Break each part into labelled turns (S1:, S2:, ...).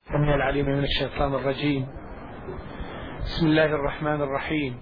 S1: السميع العليم من الشيطان الرجيم. بسم الله الرحمن الرحيم.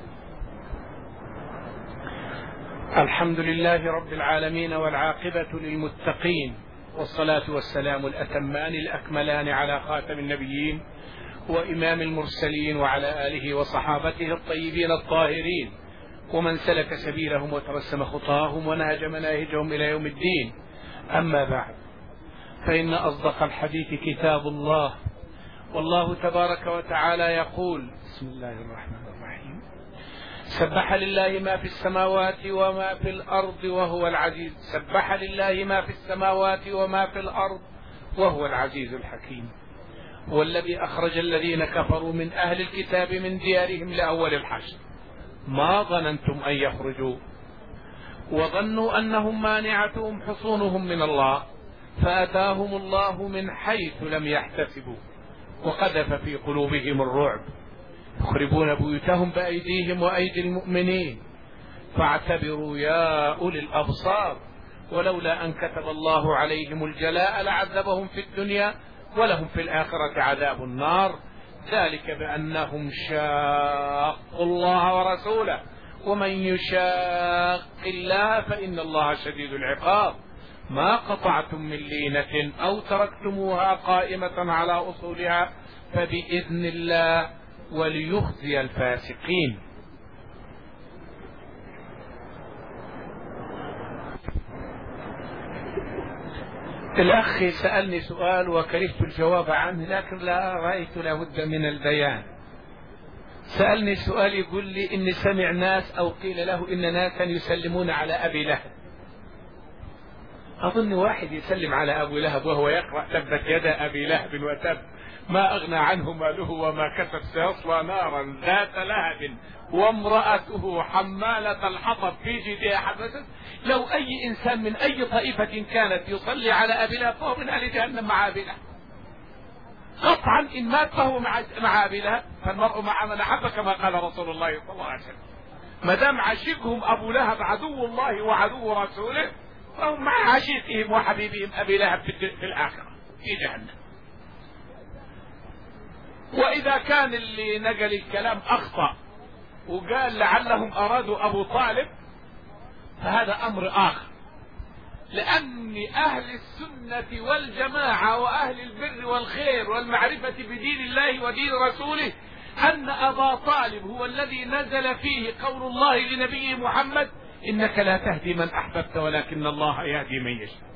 S1: الحمد لله رب العالمين والعاقبة للمتقين، والصلاة والسلام الأتمان الأكملان على خاتم النبيين وإمام المرسلين وعلى آله وصحابته الطيبين الطاهرين ومن سلك سبيلهم وترسم خطاهم ونهج مناهجهم إلى يوم الدين. أما بعد، فإن أصدق الحديث كتاب الله، والله تبارك وتعالى يقول: بسم الله الرحمن الرحيم: سبح لله ما في السماوات وما في الأرض وهو العزيز سبح لله ما في السماوات وما في الأرض وهو العزيز الحكيم. هو الذي أخرج الذين كفروا من أهل الكتاب من ديارهم لأول الحشر ما ظننتم أن يخرجوا وظنوا أنهم مانعتهم حصونهم من الله فأتاهم الله من حيث لم يحتسبوا وقذف في قلوبهم الرعب يخربون بيوتهم بأيديهم وأيدي المؤمنين فاعتبروا يا أولي الأبصار ولولا أن كتب الله عليهم الجلاء لعذبهم في الدنيا ولهم في الآخرة عذاب النار، ذلك بأنهم شاقوا الله ورسوله ومن يشاق الله فإن الله شديد العقاب. ما قطعتم من لينة أو تركتموها قائمة على أصولها فبإذن الله وليخزي الفاسقين. الأخ سألني سؤال وكرهت الجواب عنه، لكن لا رأيت لابد من البيان. سألني سؤال يقول لي إن سمع ناس أو قيل له إن ناسا يسلمون على أبي لهب. أظن واحد يسلم على أبو لهب وهو يقرأ تبت يدا أبي لهب وتب ما أغنى عنه ماله وما كسب سيصلى نارا ذات لهب وامرأته حمالة الحطب في جيدها حبست. لو أي إنسان من أي طائفة كانت يصلي على أبي لهب فهو من أهل جهنم مع أبي لهب قطعا. إن مات فهو مع أبي لهب، فالمرء مع من أحب كما قال رسول الله صلى الله عليه وسلم. ما دام عشيقهم أبو لهب عدو الله وعدو رسوله فهم مع عشيقهم وحبيبهم أبي لهب في الآخرة في جهنم. وإذا كان اللي نقل الكلام أخطأ وقال لعلهم أرادوا أبو طالب فهذا أمر آخر، لأن أهل السنة والجماعة وأهل البر والخير والمعرفة بدين الله ودين رسوله أن أبا طالب هو الذي نزل فيه قول الله لنبيه محمد: إنك لا تهدي من أحببت ولكن الله يهدي من يشاء.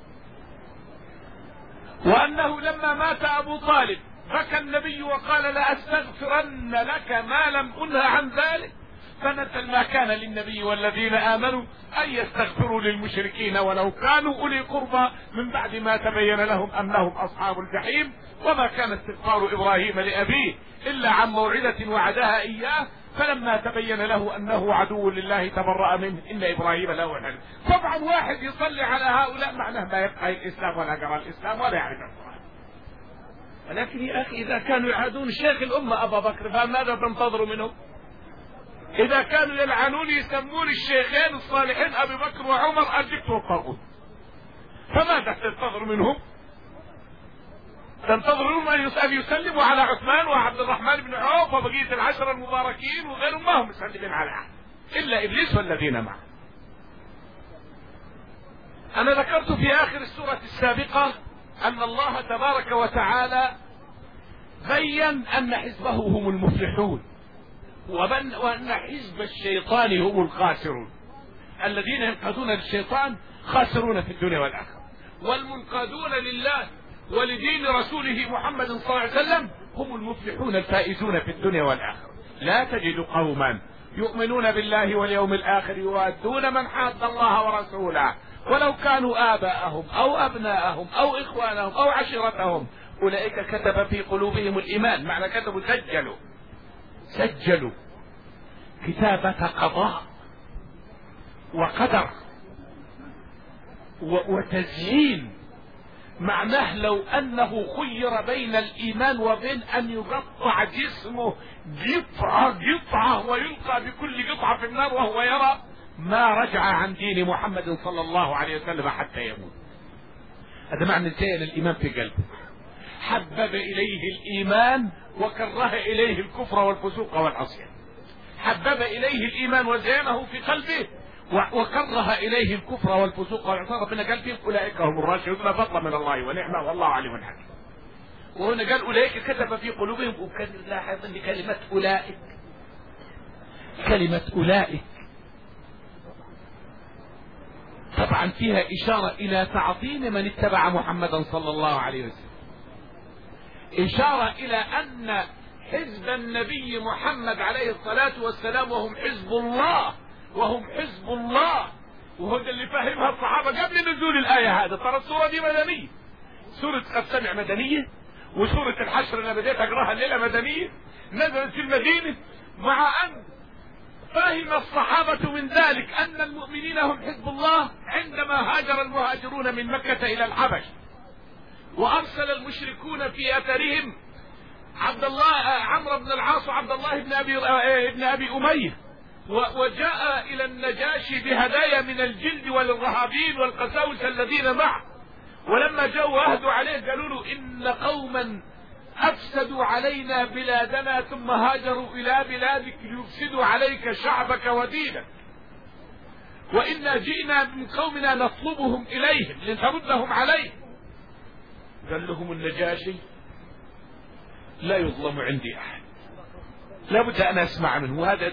S1: وأنه لما مات أبو طالب بكى النبي وقال: لا أستغفرن لك ما لم أنه عن ذلك، فنزل: ما كان للنبي والذين آمنوا أن يستغفروا للمشركين ولو كانوا أولي قربى من بعد ما تبين لهم أنهم أصحاب الجحيم، وما كان استغفار إبراهيم لأبيه إلا عن موعدة وعدها إياه فلما تبين له أنه عدو لله تبرأ منه إن إبراهيم له الحلم. طبعا واحد يصلي على هؤلاء معناه ما يبقى الإسلام ولا قرأ الإسلام ولا يعرف القرآن. ولكن يا أخي إذا كانوا يعادون شيخ الأمة أبا بكر فماذا تنتظروا منهم؟ إذا كانوا يلعنون يسمون الشيخين الصالحين أبي بكر وعمر الجبت والطاغوت، فماذا تنتظر منهم؟ تنتظر منهم أن يسلموا على عثمان وعبد الرحمن بن عوف وبقية العشرة المباركين وغيرهم، ما هم مسلمين على أحد إلا إبليس والذين معه. أنا ذكرت في آخر السورة السابقة أن الله تبارك وتعالى بين أن حزبه هم المفلحون وأن حزب الشيطان هم الخاسرون. الذين ينقادون للشيطان خاسرون في الدنيا والآخرة، والمنقادون لله ولدين رسوله محمد صلى الله عليه وسلم هم المفلحون الفائزون في الدنيا والآخرة. لا تجد قوما يؤمنون بالله واليوم الآخر يوادون من حاد الله ورسوله ولو كانوا آباءهم أو أبناءهم أو إخوانهم أو عشيرتهم أولئك كتب في قلوبهم الإيمان. معنى كتبوا سجلوا كتابة قضاء وقدر وتزيين. معناه لو أنه خير بين الإيمان وبين أن يقطع جسمه قطعة ويلقى بكل قطعة في النار وهو يرى ما رجع عن دين محمد صلى الله عليه وسلم حتى يموت. هذا معنى زين الإيمان في قلبه. حبب إليه الإيمان وكره إليه الكفر والفسوق والعصيان. حبب إليه الإيمان وزينه في قلبه وكره إليه الكفر والفسوق والعصيان. ربنا قال فيهم أولئك هم الراشدون فضلا من الله ونعمة والله عليم حكيم. وهنا قال أولئك كتب في قلوبهم، وكان لاحظ أن كلمة أولئك، كلمة أولئك طبعا فيها إشارة إلى تعظيم من اتبع محمدا صلى الله عليه وسلم، إشارة إلى أن حزب النبي محمد عليه الصلاة والسلام وهم حزب الله، وهم حزب الله. وهو اللي فهمها الصحابة قبل نزول الآية هذا. ترى السورة دي مدنية، سورة قد سمع مدنية، وسورة الحشر أنا بديت أقراها الليلة مدنية، نزلت في المدينة، مع أن فهم الصحابة من ذلك أن المؤمنين هم حزب الله عندما هاجر المهاجرون من مكة إلى الحبش، وأرسل المشركون في أثرهم عبد الله عمرو بن العاص وعبد الله بن أبي أمية، وجاء إلى النجاشي بهدايا من الجلد والرهابين والقساوسة الذين معه. ولما جاءوا وأهدوا عليه قالوا له إن قوما أفسدوا علينا بلادنا ثم هاجروا إلى بلادك ليفسدوا عليك شعبك ودينك، وإنا جئنا من قومنا نطلبهم إليهم لنردهم عليه. قال لهم النجاشي لا يظلم عندي أحد، لابد أن أسمع منه. وهذا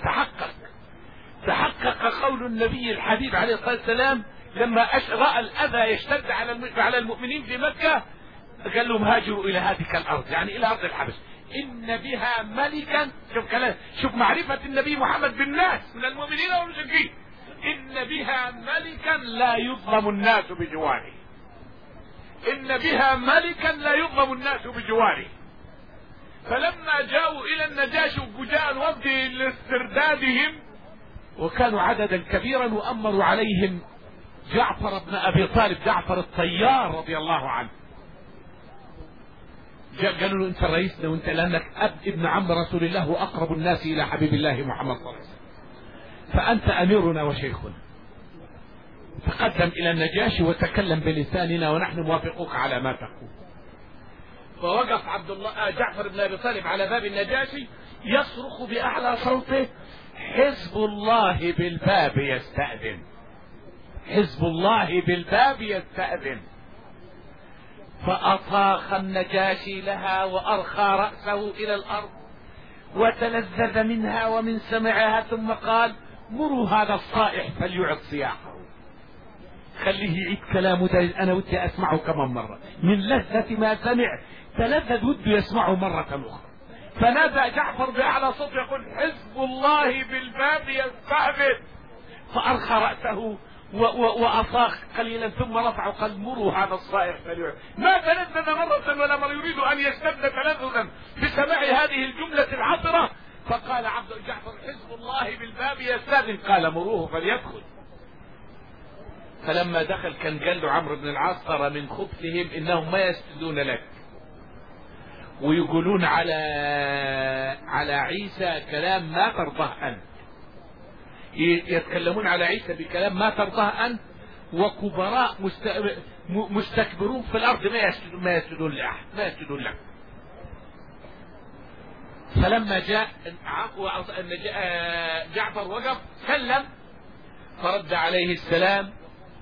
S1: تحقق قول النبي الحبيب عليه الصلاة والسلام لما رأى الأذى يشتد على المؤمنين في مكة، قال لهم هاجروا إلى هذه الأرض، يعني إلى أرض الحبش، إن بها ملكا. شوف معرفة النبي محمد بالناس من المؤمنين والمشركين، إن بها ملكا لا يظلم الناس بجواره، إن بها ملكا لا يظلم الناس بجواره. فلما جاءوا إلى النجاشي وجاء الوفد لاستردادهم وكانوا عددا كبيرا، وأمروا عليهم جعفر بن أبي طالب، جعفر الطيار رضي الله عنه. قالوا له أنت رئيسنا وأنت لأنك ابن عم رسول الله وأقرب الناس إلى حبيب الله محمد صلى الله عليه وسلم، فأنت أميرنا وشيخنا. تقدم إلى النجاشي وتكلم بلساننا ونحن موافقوك على ما تقول. فوقف جعفر بن أبي طالب على باب النجاشي يصرخ بأعلى صوته: حزب الله بالباب يستأذن، حزب الله بالباب يستأذن. فأطاخ النجاشي لها وأرخى رأسه إلى الأرض وتلذذ منها ومن سمعها، ثم قال: مروا هذا الصائح فليعد صياحه، خليه يعيد كلامه ده، أنا ودي أسمعه كمان مرة. من لذة ما سمع تلذذ وده يسمعه مرة أخرى. فنادى جعفر بأعلى صوت يقول: حزب الله بالباب يستأذن. فأرخى رأسه وأصاخ قليلا ثم رفع وقال: مروا هذا الصائح فليعد. ما تلذذ مرة ولا مرة، يريد أن يشتد تلذذا بسماع هذه الجملة العطرة. فقال جعفر: حزب الله بالباب يستأذن. قال: مروه فليدخل. فلما دخل كان قال له عمرو بن العاص: ترى من خبثهم إنهم ما يسجدون لك ويقولون على عيسى كلام ما ترضاه أنت، يتكلمون على عيسى بكلام ما ترضاه أنت، وكبراء مستكبرون في الأرض ما يسجدون لأحد، ما يسجدون لك. فلما جاء جعفر وقف سلم، فرد عليه السلام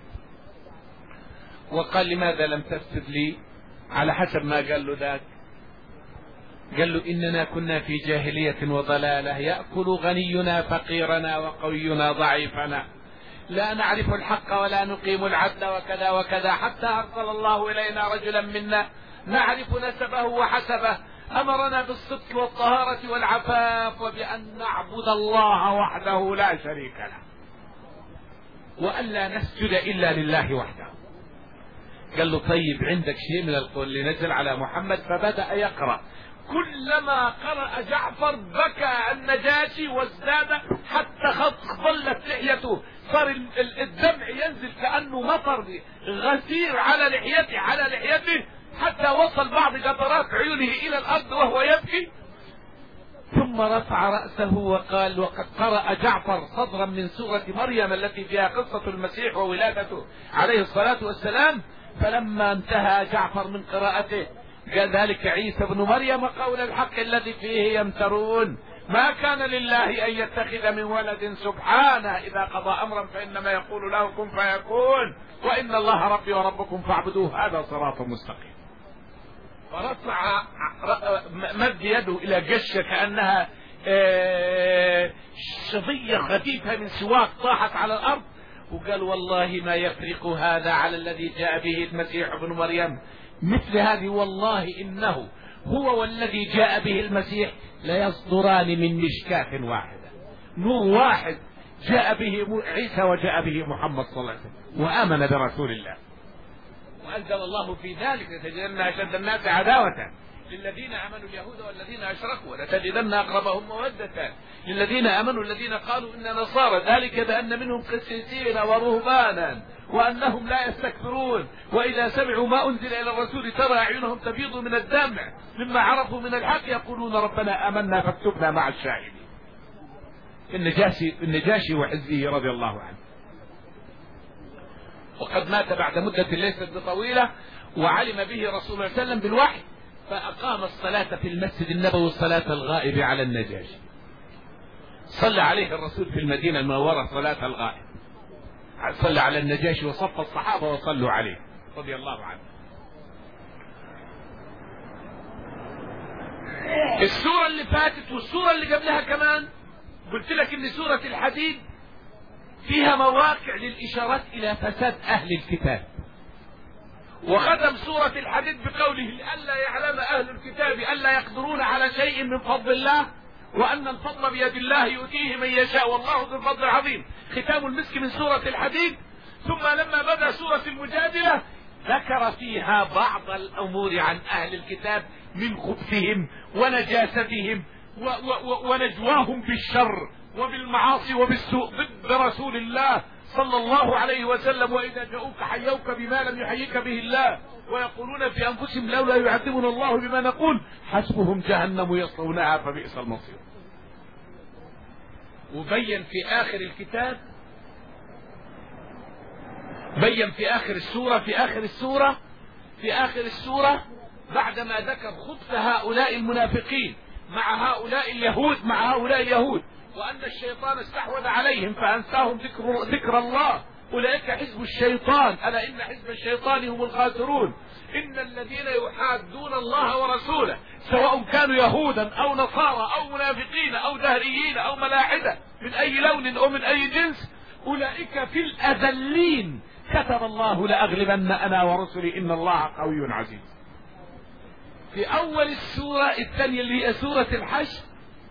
S1: وقال: لماذا لم تسجد لي؟ على حسب ما قال له ذاك. قال له: إننا كنا في جاهلية وضلالة، يأكل غنينا فقيرنا وقوينا ضعيفنا، لا نعرف الحق ولا نقيم العدل وكذا وكذا، حتى أرسل الله إلينا رجلا منا نعرف نسبه وحسبه، أمرنا بالصدق والطهارة والعفاف وبأن نعبد الله وحده لا شريك له وألا نسجد إلا لله وحده. قال له: طيب عندك شيء من القول اللي نزل على محمد؟ فبدأ يقرأ. كلما قرأ جعفر بكى النجاشي وازداد حتى ظلت لحيته، صار الدمع ينزل كأنه مطر غزير على لحيته حتى وصل بعض قطرات عيونه إلى الأرض وهو يبكي. ثم رفع رأسه وقال: وقد قرأ جعفر صدرا من سورة مريم التي فيها قصة المسيح وولادته عليه الصلاة والسلام. فلما انتهى جعفر من قراءته ذلك عيسى ابن مريم قول الحق الذي فيه يمترون ما كان لله أن يتخذ من ولد سبحانه إذا قضى أمرا فإنما يقول له كن فيكون وإن الله ربي وربكم فاعبدوه هذا صراط مستقيم. فرفع مد يده إلى جشة كأنها شظية خفيفة من سواك طاحت على الأرض وقال والله ما يفرق هذا على الذي جاء به المسيح ابن مريم مثل هذه والله إنه هو والذي جاء به المسيح لا يصدران من مشكاة واحدة، نور واحد جاء به عيسى وجاء به محمد صلى الله عليه وسلم وآمن برسول الله. وأنزل الله في ذلك لتجدن أشد الناس عداوة للذين آمنوا اليهود والذين أشركوا ولتجدن أقربهم مودة للذين آمنوا الذين قالوا إن نصارى ذلك بأن منهم قسيسين ورهبانا وأنهم لا يستكبرون وإذا سمعوا ما أنزل إلى الرسول ترى أعينهم تفيض من الدمع مما عرفوا من الحق يقولون ربنا آمنا فاكتبنا مع الشاهدين. النجاشي وحزبه رضي الله عنه وقد مات بعد مدة ليست بطويلة وعلم به رسول الله صلى الله عليه وسلم بالوحي فأقام الصلاة في المسجد النبوي صلاة الغائب على النجاشي. صلى عليه الرسول في المدينة المنورة صلاة الغائب، صلى على النجاشي وصف الصحابة وصلوا عليه رضي الله عنه. السورة اللي فاتت والسورة اللي قبلها كمان قلت لك ان سورة الحديد فيها مواقع للإشارات إلى فساد أهل الكتاب، وختم سورة الحديد بقوله لئلا يعلم أهل الكتاب ألا يقدرون على شيء من فضل الله وأن الفضل بيد الله يؤتيه من يشاء والله ذو الفضل العظيم. ختام المسك من سورة الحديد. ثم لما بدأ سورة المجادلة ذكر فيها بعض الأمور عن أهل الكتاب من خبثهم ونجاستهم ونجواهم بالشر وبالمعاصي وبالسوء ضد رسول الله صلى الله عليه وسلم. وإذا جاءوك حيوك بما لم يحييك به الله ويقولون في أنفسهم لولا يعذبنا الله بما نقول حسبهم جهنم يصلونها فبئس المصير. وبين في آخر الكتاب بين في آخر السورة بعدما ذكر خبث هؤلاء المنافقين مع هؤلاء اليهود وأن الشيطان استحوذ عليهم فأنساهم ذكر الله أولئك حزب الشيطان ألا إن حزب الشيطان هم الخاسرون. إن الذين يحادون الله ورسوله سواء كانوا يهودا أو نصارى أو منافقين أو دهريين أو ملاحدة من أي لون أو من أي جنس أولئك في الأذلين كتب الله لأغلبن أنا ورسلي إن الله قوي عزيز. في أول السورة الثانية اللي هي سورة الحشر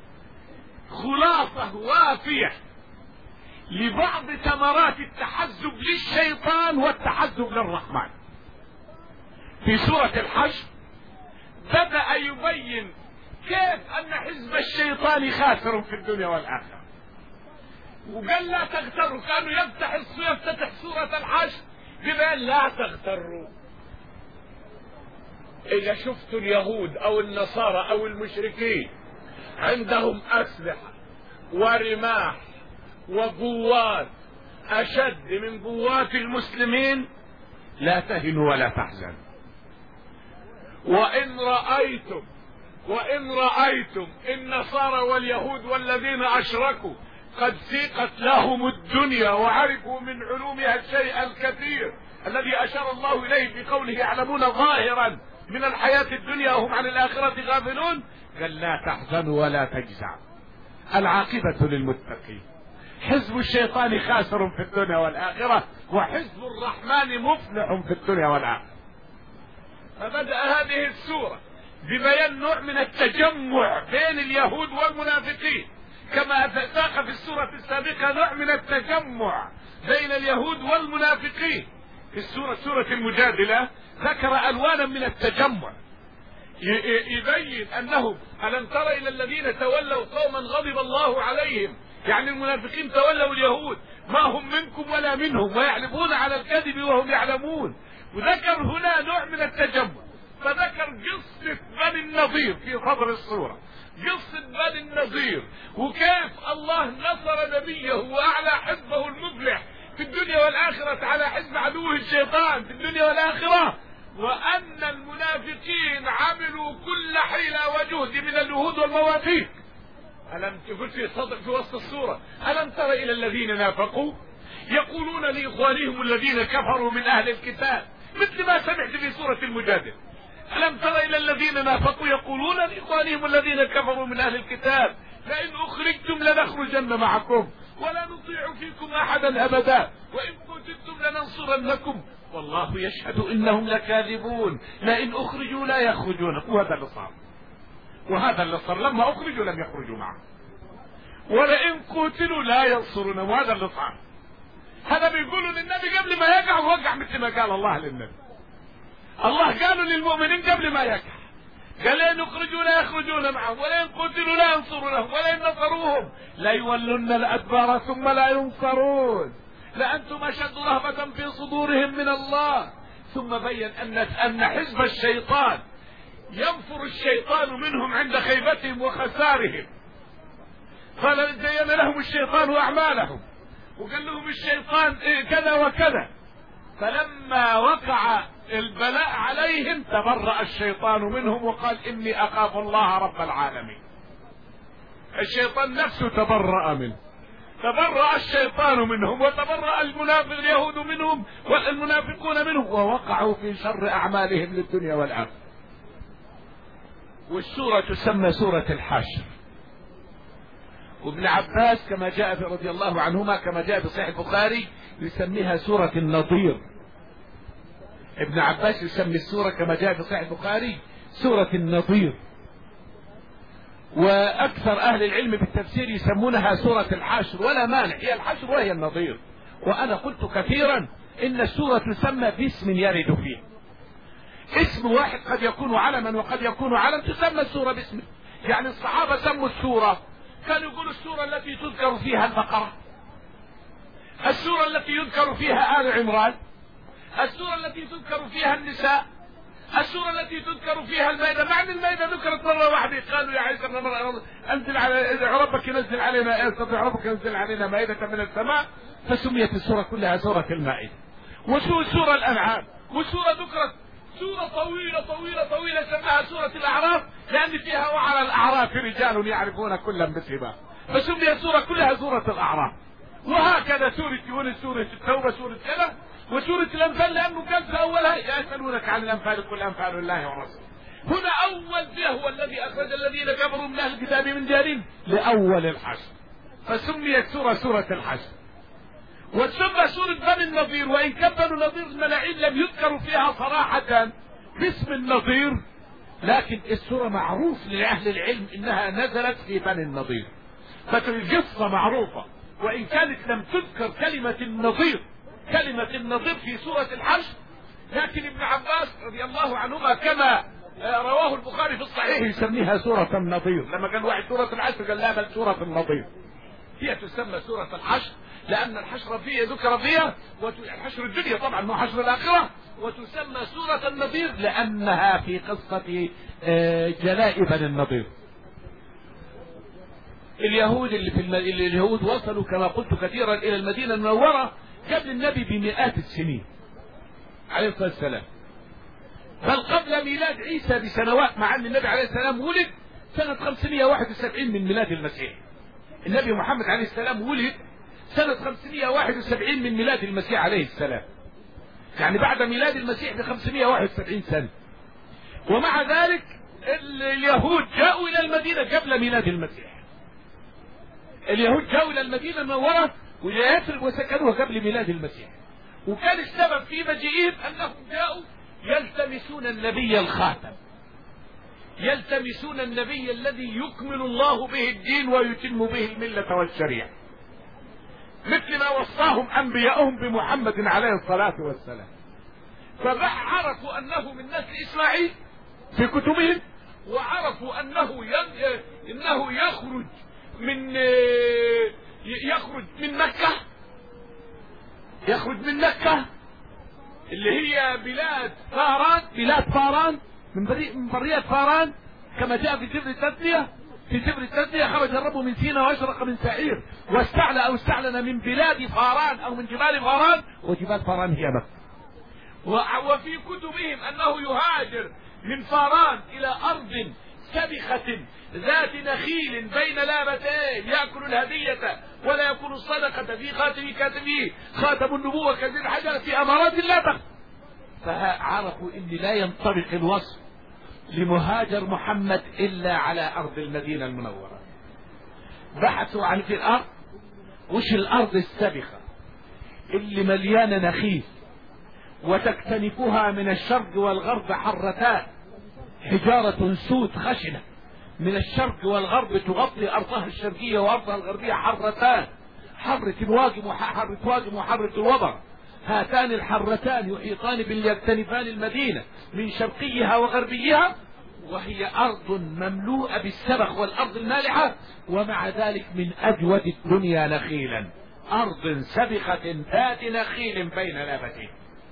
S1: خلاصة وافية لبعض ثمرات التحزب للشيطان والتحزب للرحمن. في سورة الحشر بدأ يبين كيف أن حزب الشيطان خاسر في الدنيا والآخرة وقال لا تغتروا. كانوا يفتتح سورة الحشر بما لا تغتروا. إذا شفتوا اليهود أو النصارى أو المشركين عندهم أسلحة ورماح وقوات أشد من قوات المسلمين لا تهنوا ولا تحزنوا. وإن رأيتم النصارى واليهود والذين أشركوا قد سيقت لهم الدنيا وعرفوا من علومها الشيء الكثير الذي أشار الله إليه بقوله يعلمون ظاهرا من الحياة الدنيا وهم عن الآخرة غافلون قال لا تحزنوا ولا تجزعوا العاقبة للمتقين. حزب الشيطان خاسر في الدنيا والآخرة وحزب الرحمن مفلح في الدنيا والآخرة. فبدأ هذه السورة ببيان نوع من التجمع بين اليهود والمنافقين كما ساق في السورة السابقة نوع من التجمع بين اليهود والمنافقين. في سورة المجادلة ذكر ألوانا من التجمع يبين أنهم ألم تر إلى الذين تولوا قوما غضب الله عليهم يعني المنافقين تولوا اليهود ما هم منكم ولا منهم ويحلفون على الكذب وهم يعلمون. وذكر هنا نوع من التجمع فذكر قصة بني النضير في صدر السورة قصة بني النضير وكيف الله نصر نبيه وأعلى حزبه المفلح في الدنيا والآخرة على حزب عدوه الشيطان في الدنيا والآخرة وأن المنافقين
S2: حيلة وجهد من الجهود والمواثيق. ألم تقول في وسط السورة: ألم تر إلى الذين نافقوا يقولون لإخوانهم الذين كفروا من أهل الكتاب، مثل ما سمعت في سورة المجادلة: ألم تر إلى الذين نافقوا يقولون لإخوانهم الذين كفروا من أهل الكتاب لئن أخرجتم لنخرجن معكم ولا نطيع فيكم أحدا أبدا وإن قتلتم لننصرنكم والله يشهد إنهم لكاذبون لئن أخرجوا لا يخرجون. وهذا اللي صار، وهذا اللي صار، لما أخرجوا لم يخرجوا معه، ولئن قتلوا لا ينصرونهم، وهذا اللي صار. هذا بيقولوا للنبي قبل ما يقع، وقع مثل ما قال الله للنبي. الله قالوا للمؤمنين قبل ما يقع، قال لئن أخرجوا لا يخرجون معهم ولئن قتلوا لا ينصرونهم ولئن نصروهم لا يولن الأدبار ثم لا ينصرون لأنتم أشد رهبة في صدورهم من الله. ثم بين أن حزب الشيطان ينفر الشيطان منهم عند خيبتهم وخسارهم، قال زين لهم الشيطان أعمالهم وقال لهم الشيطان كذا وكذا، فلما وقع البلاء عليهم تبرأ الشيطان منهم وقال إني أخاف الله رب العالمين. الشيطان نفسه تبرأ منه، تبرأ الشيطان منهم وتبرأ اليهود منهم والمنافقون منهم، ووقعوا في شر أعمالهم للدنيا والآخرة. والسورة تسمى سورة الحشر. وابن عباس كما جاء رضي الله عنهما كما جاء في صحيح البخاري يسميها سورة النضير. ابن عباس يسمي السورة كما جاء في صحيح البخاري سورة النضير، وأكثر أهل العلم بالتفسير يسمونها سورة الحشر، ولا مانع، هي الحشر وهي النضير. وأنا قلت كثيرا إن السورة تسمى باسم يرد فيه، اسم واحد قد يكون علما وقد يكون علم، تسمى السورة باسمه. يعني الصحابة سموا السورة، كانوا يقولوا السورة التي تذكر فيها البقرة، السورة التي يذكر فيها آل عمران، السورة التي تذكر فيها النساء، السورة التي تذكر فيها المائدة، مع ان المائدة ذكرت مرة واحدة. قالوا يا عيسى ابن مريم انزل على ربك ينزل علينا ربك ينزل علينا مائدة من السماء، فسميت السورة كلها سورة المائدة. وسورة الأنعام، وسورة ذكرت سورة طويلة طويلة طويلة سماها سورة الأعراف لأن فيها وعلى الأعراف رجال يعرفون كلا بسماهم، فسميت السورة كلها سورة الأعراف. وهكذا سورة يونس، سورة التوبة، سورة كذا، وسورة الأنفال لأنه كان في أولها يسألونك عن الأنفال قل أنفال الله ورسوله. هنا أول فيه هو الذي أخرج الذين كفروا من أهل الكتاب من ديارهم لأول الحشر، فسميت سورة الحشر. وتسمى سورة بني النضير، وإن كان بني النضير الملاعين لم يذكروا فيها صراحة باسم النضير، لكن السورة معروف لأهل العلم إنها نزلت في بني النضير، فالقصة معروفة. وإن كانت لم تذكر كلمة النضير في سورة الحشر، لكن ابن عباس رضي الله عنهما كما رواه البخاري في الصحيح يسميها سورة النضير. لما قال واحد سورة الحشر قال لا بل سورة النضير. هي تسمى سورة الحشر لأن الحشر فيها ذكر فيها، حشر الدنيا طبعا مو حشر الآخرة، وتسمى سورة النضير لأنها في قصة جلاء بني النضير. اليهود وصلوا كما قلت كثيرا إلى المدينة المنورة قبل النبي بمئات السنين عليه الصلاة والسلام، بل قبل ميلاد عيسى بسنوات، مع أن النبي عليه السلام ولد سنة 571 من ميلاد المسيح. النبي محمد عليه السلام ولد سنة 571 من ميلاد المسيح عليه السلام، يعني بعد ميلاد المسيح ب 571 سنة. ومع ذلك اليهود جاءوا إلى المدينة قبل ميلاد المسيح. اليهود جاءوا إلى المدينة المنورة وإلى يثرب وسكنوها قبل ميلاد المسيح، وكان السبب في مجيئهم أنهم جاءوا يلتمسون النبي الخاتم، يلتمسون النبي الذي يكمل الله به الدين ويتم به الملة والشريعة، مثل ما وصاهم أنبياءهم بمحمد عليه الصلاة والسلام. فعرفوا أنه من نسل إسماعيل في كتبهم، وعرفوا أنه يخرج من مكة اللي هي بلاد فاران من برية فاران، كما جاء في سفر التثنية خرج الرب من سينا واشرق من سعير واستعلن من بلاد فاران او من جبال فاران، وجبال فاران هي مكة. وفي كتبهم انه يهاجر من فاران الى ارض سبخة ذات نخيل بين لابتين يأكل الهدية ولا يكون الصدقة في خاتم كاتبه خاتم النبوة كذي الحجر في أمارات لا تخفى. فعرفوا إن لا ينطبق الوصف لمهاجر محمد إلا على أرض المدينة المنورة. بحثوا عن في الأرض وش الأرض السبخة اللي مليانة نخيل وتكتنفها من الشرق والغرب حرتان، حجارة سود خشنة من الشرق والغرب تغطي أرضها الشرقية وأرضها الغربية حرتان، حرة الواجم وحرة الوبر. هاتان الحرتان يحيطان باليكتنفان المدينة من شرقيها وغربيها، وهي أرض مملوءة بالسبخ والأرض المالحة، ومع ذلك من أجود الدنيا نخيلا، أرض سبخة ذات نخيل بين لابتين.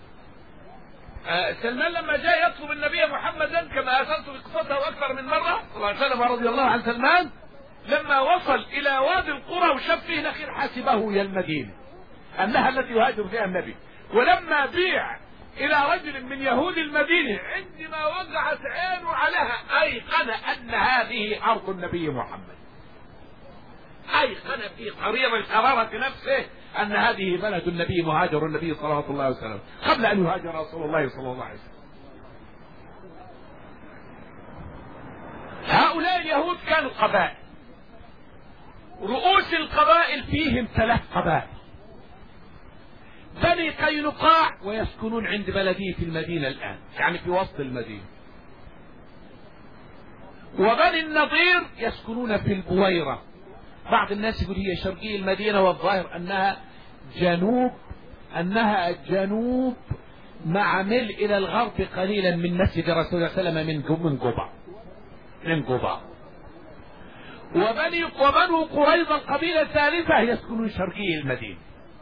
S2: سلمان لما جاء يطلب النبي محمدا كما أثرت بقصته أكثر من مرة صلى الله عليه وسلم رضي الله عن سلمان، لما وصل إلى وادي القرى وشاف فيه نخيل حسبه هي المدينة أنها التي يهاجر فيها النبي. ولما بيع إلى رجل من يهود المدينة عندما وقعت عينه عليها أيقن أن هذه أرض النبي محمد، أيقن في قرارة نفسه أن هذه بلد النبي مهاجر النبي صلى الله عليه وسلم قبل أن يهاجر رسول الله صلى الله عليه وسلم. هؤلاء اليهود كانوا قبائل، رؤوس القبائل فيهم 3 قبائل: بني قينقاع ويسكنون عند بلدية المدينة الآن يعني في وسط المدينة، وبني النضير يسكنون في البويرة. بعض الناس يقول هي شرقي المدينة والظاهر أنها جنوب مع ميل إلى الغرب قليلا من مسجد رسول الله صلى الله عليه وسلم من قباء. وبنو قريظة القبيلة الثالثة يسكنون شرقي المدينة.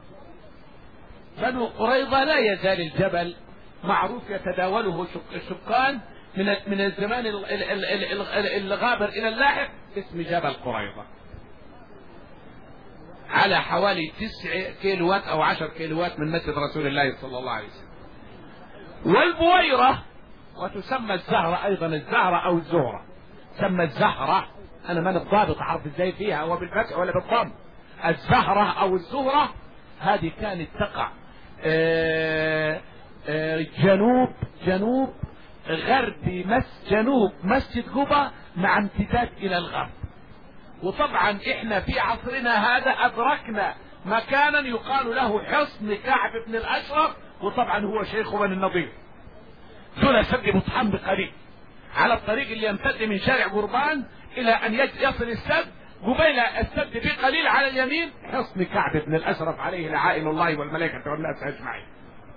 S2: بنو قريظة لا يزال الجبل معروف يتداوله السكان من الزمان الغابر إلى اللاحق اسم جبل قريظة، على حوالي 9 كيلوات أو 10 كيلوات من مسجد رسول الله صلى الله عليه وسلم. والبويرة وتسمى الزهرة أيضا، الزهرة أو الزهرة، تسمى الزهرة، أنا ما نضابط أعرف إزاي فيها هو بالفتح ولا بالضم. الزهرة أو الزهرة هذه كانت تقع جنوب جنوب مسجد قباء مع امتداد إلى الغرب. وطبعا احنا في عصرنا هذا أدركنا مكانا يقال له حصن كعب بن الأشرف، وطبعا هو شيخ بني النضير دون سد بطحان بقريب على الطريق اللي يمتد من شارع قربان إلى أن يصل السد، قبيل السد بقليل على اليمين حصن كعب بن الأشرف عليه لعائن الله والملائكة والناس أجمعين.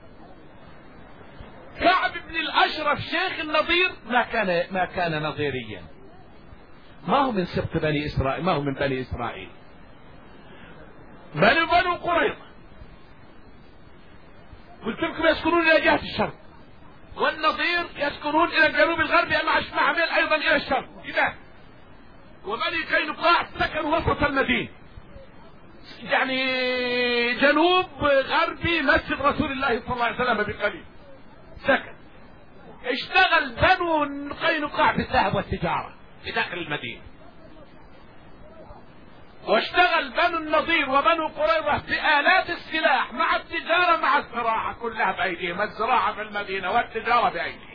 S2: كعب بن الأشرف شيخ النضير ما كان نظيريا، ما هو من سبط بني إسرائيل، ما هو من بني إسرائيل، بنو قريظة قلت لكم يسكنون إلى جهة الشرق، والنضير يسكنون إلى الجنوب الغربي مع ميل أيضا إلى الشرق كده. وبني قينقاع سكنوا وسط المدينة يعني جنوب غربي مسجد رسول الله صلى الله عليه وسلم بقليل سكن. اشتغل بنو قينقاع بالذهب والتجارة في داخل المدينة، واشتغل بنو النضير وبنو قريظة بآلات السلاح مع التجارة مع الزراعة كلها بأيديهم، الزراعة في المدينة والتجارة بأيديهم.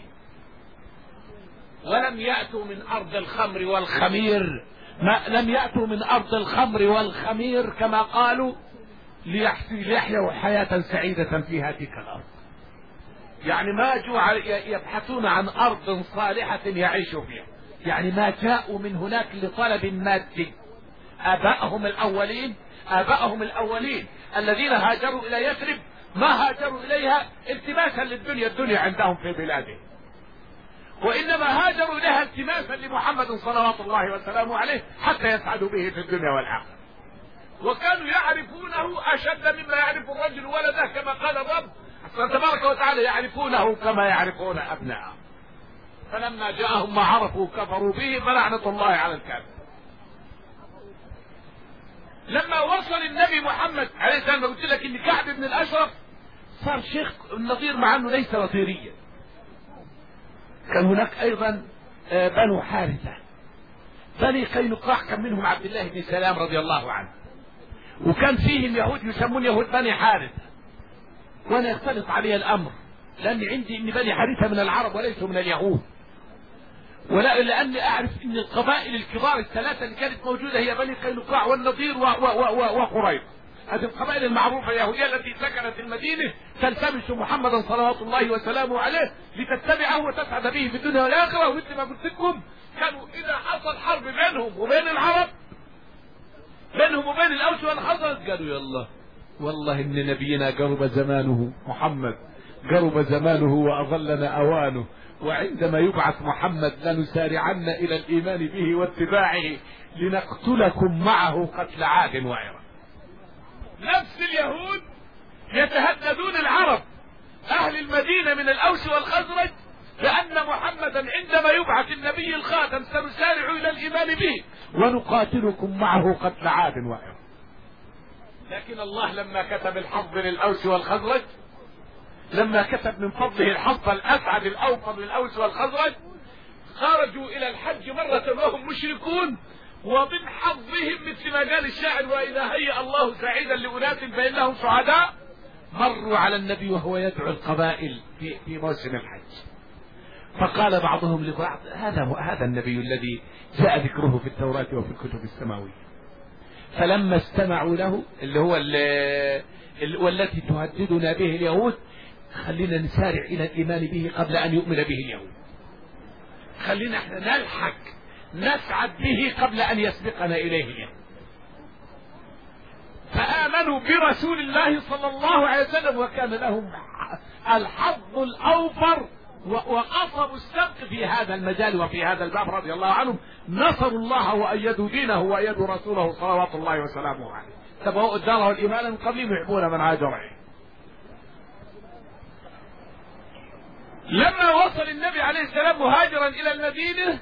S2: ولم يأتوا من أرض الخمر والخمير، لم يأتوا من أرض الخمر والخمير كما قالوا ليحيوا حياة سعيدة في هذه الأرض. يعني ما جوا يبحثون عن أرض صالحة يعيشوا فيها، يعني ما جاءوا من هناك لطلب مادي. آبائهم الأولين الذين هاجروا إلى يثرب ما هاجروا إليها التماسا للدنيا، الدنيا عندهم في بلادهم، وإنما هاجروا إليها التماسا لمحمد صلوات الله وسلامه عليه حتى يسعدوا به في الدنيا والآخرة. وكانوا يعرفونه أشد مما يعرف الرجل ولده كما قال الرب تبارك وتعالى، يعرفونه كما يعرفون أبناءهم. فلما جاءهم ما عرفوا كفروا به فلعنة الله على الكافر. لما وصل النبي محمد عليه السلام قلت لك ان كعب بن الاشرف صار شيخ النضير مع انه ليس نضيريا. كان هناك ايضا بنو حارثة بني قينقاع كان منهم عبد الله بن سلام رضي الله عنه، وكان فيهم يهود يسمون يهود بني حارث، وانا يختلط علي الامر لان عندي ان بني حارثة من العرب وليسوا من اليهود، لاني اعرف ان القبائل الكبار الثلاثة اللي كانت موجودة هي بني قينقاع والنضير وقريظة. هذه القبائل المعروفة اليهودية التي سكنت المدينة تلتمس محمدا صلوات الله وسلامه عليه لتتبعه وتسعد به في الدنيا والآخرة. ومثل ما قلت لكم كانوا إذا حصل حرب بينهم وبين العرب، بينهم وبين الأوس والخزرج، قالوا يلا والله إن نبينا قرب زمانه، محمد قرب زمانه وأظلنا أوانه، وعندما يبعث محمد لنسارعن إلى الإيمان به واتباعه لنقتلكم معه قتل عاد وعرب. نفس اليهود يتهددون العرب أهل المدينة من الأوس والخزرج لأن محمدا عندما يبعث النبي الخاتم سنسارع إلى الإيمان به ونقاتلكم معه قتل عاد وعرب. لكن الله لما كتب الحظ للأوس والخزرج، لما كتب من فضله الحظ الأسعد الأوفر للأوس والخزرج، خرجوا إلى الحج مرة وهم مشركون، ومن حظهم مثل ما قال الشاعر وإذا هيأ الله سعيدا لأناس فإنهم سعداء، مروا على النبي وهو يدعو القبائل في موسم الحج، فقال بعضهم لبعض هذا النبي الذي جاء ذكره في التوراة وفي الكتب السماوية. فلما استمعوا له اللي هو والتي تهددنا به اليهود، خلينا نسارع إلى الإيمان به قبل أن يؤمن به اليهود، خلينا احنا نلحق نسعد به قبل أن يسبقنا إليه اليهود. فآمنوا برسول الله صلى الله عليه وسلم وكان لهم الحظ الأوفر وقصبوا السبق في هذا المجال وفي هذا الباب رضي الله عنهم. نصروا الله وأيدوا دينه وأيدوا رسوله صلوات الله وسلامه عليه، تبعوا الدار والإيمان من قبلهم يحبون من هاجر إليه. لما وصل النبي عليه السلام مهاجرا إلى المدينة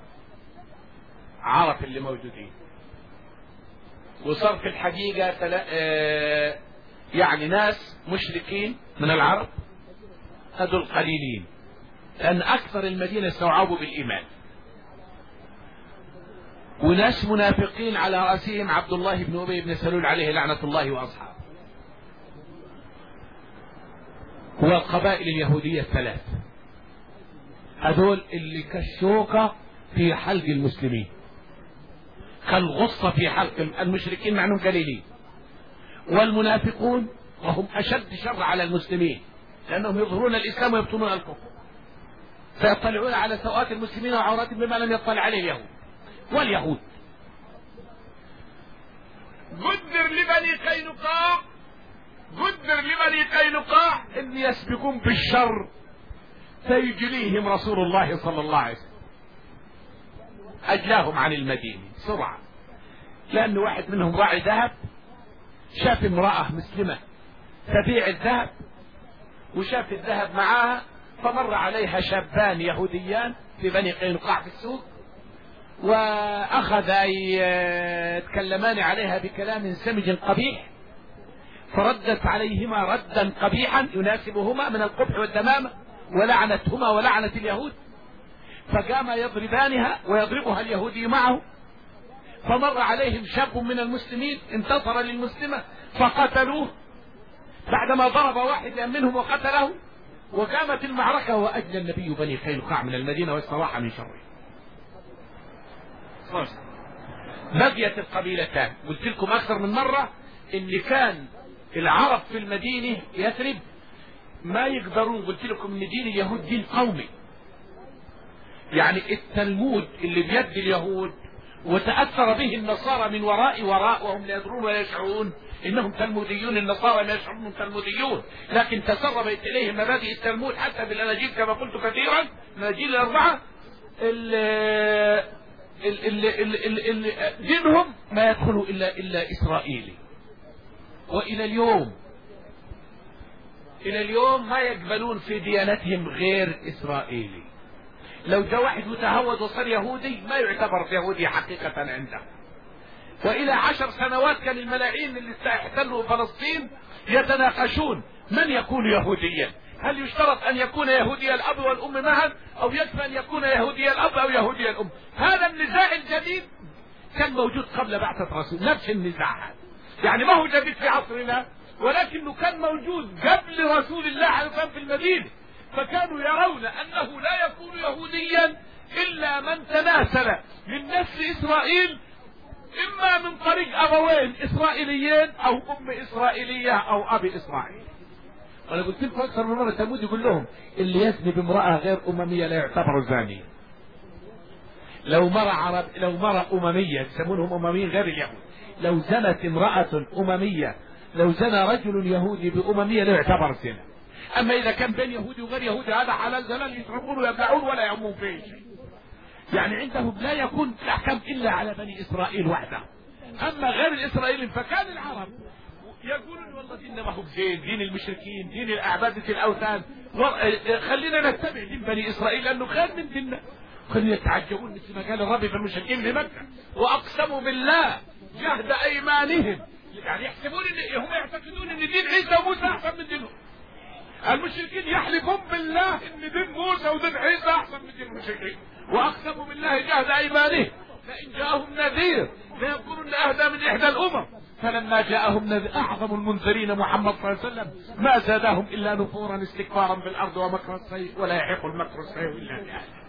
S2: عرف اللي موجودين، وصار في الحقيقة يعني ناس مشركين من العرب هذول قليلين، لأن أكثر المدينة استوعبوا بالإيمان، وناس منافقين على رأسهم عبد الله بن أبي بن سلول عليه لعنة الله وأصحابه، والقبائل اليهودية الثلاث هذول اللي كالشوكة في حلق المسلمين، كالغصة في حلق المشركين مع انهم قليلين، والمنافقون وهم أشد شر على المسلمين لأنهم يظهرون الإسلام ويبطنون الكفر، فيطلعون على سوءات المسلمين وعوراتهم بما لم يطلع عليه اليهود. واليهود قدر لبني قينقاع ان يسبقون بالشر فيجليهم رسول الله صلى الله عليه وسلم، اجلاهم عن المدينة بسرعة، لان واحد منهم راعي ذهب شاف امرأة مسلمة تبيع الذهب وشاف الذهب معاها، فمر عليها شابان يهوديان في بني قينقاع في السوق، واخذ يتكلمان عليها بكلام سمج قبيح، فردت عليهما ردا قبيحا يناسبهما من القبح والدمامة، ولعنتهما ولعنت اليهود، فقام يضربانها ويضربها اليهودي معه، فمر عليهم شاب من المسلمين انتصر للمسلمة فقتلوه بعدما ضرب واحد منهم وقتله، وقامت المعركة وأجلى النبي بني قينقاع من المدينة واستراح من شره. بقيت القبيلتان، قلت لكم أكثر من مرة إن كان العرب في المدينة يثرب ما يقدرون، قلت لكم إن دين اليهود دين قومي، يعني التلمود اللي بيد اليهود وتأثر به النصارى من وراء وهم لا يدرون ولا يشعرون انهم تلموديون، النصارى لا يشعرون انهم تلموديون، لكن تسربت اليهم مبادئ التلمود حتى بالاناجيل كما قلت كثيرا، الاناجيل الاربعه دينهم ما يدخل الا اسرائيلي. والى اليوم ما يقبلون في ديانتهم غير اسرائيلي. لو جاء واحد متهود وصار يهودي ما يعتبر يهودي حقيقة عنده. وإلى 10 سنوات كان الملاعين اللي احتلوا فلسطين يتناقشون من يكون يهوديا، هل يشترط أن يكون يهودي الأب والأم معا، أو يكفي أن يكون يهودي الأب أو يهودي الأم. هذا النزاع الجديد موجود قبل بعثة رسول، نفس النزاع هذا، يعني ما هو جديد في عصرنا، ولكنه كان موجود قبل رسول الله عليه الصلاة والسلام في المدينة. فكانوا يرون أنه لا يكون يهوديا إلا من تناسل من نسل إسرائيل، إما من طريق أبوين إسرائيليين أو أم إسرائيلية أو أبي إسرائيل. وأنا قلت لكم أكثر من مرة، تلمود يقول لهم اللي يزني بامرأة غير أممية لا يعتبر زانيا. لو مرة أممية يسمونهم أمميين غير اليهود، لو زنت امرأة أممية، لو زنى رجل يهودي بأممية لا يعتبر زنا. أما إذا كان بين يهودي وغير يهودي هذا حلال زلال، يشربون ويبلعون ولا يعمون فيه شيء. يعني عندهم لا يكون الأحكام إلا على بني إسرائيل وحدهم. أما غير الإسرائيليين فكان العرب يقولون والله ديننا ما هو زين، دين المشركين، دين الأعبادة الأوثان، خلينا نتبع دين بني إسرائيل لأنه خير من ديننا. كانوا يتعجبون مثل ما قال الرب في المشركين في مكة، وأقسموا بالله جهد أيمانهم، يعني يحسبون هم يعتقدون أن دين عيسى وموسى أحسن من دينهم. المشركين يحلفون بالله أن دين موسى ودين عيسى أحسن من دين المشركين، وأقسموا بالله جهد أيمانهم فإن جاءهم نذير ليكونن أهدى من إحدى الأمم. فلما جاءهم نذير أعظم المنذرين محمد صلى الله عليه وسلم ما زادهم إلا نفورا استكبارا في الأرض ومكر السيء ولا يحيق المكر السيء إلا بأهله.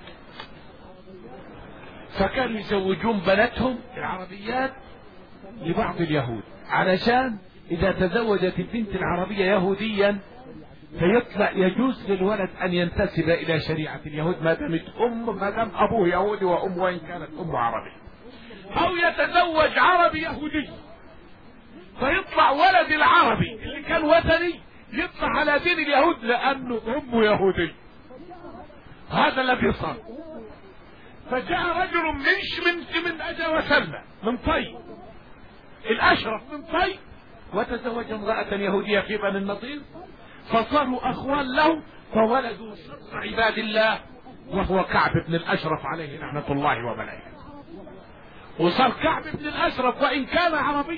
S2: فكانوا يزوجون بناتهم العربيات لبعض اليهود، علشان إذا تزوجت البنت العربية يهوديا فيطلع يجوز للولد أن ينتسب إلى شريعة اليهود ما دام أبوه يهودي وأم وإن كانت أمه عربي، أو يتزوج عربي يهودي فيطلع ولد العربي اللي كان وثني يطلع على دين اليهود لأنه أمه يهودي. هذا الذي صار. فجاء رجل من أجا وسلم من طي الأشرف من طي وتزوج امرأة يهودية في بني النضير، فصاروا أخوان له، فولدوا شر عباد الله وهو كعب بن الأشرف عليه لعنة الله وملائكته. وصار كعب بن الأشرف وإن كان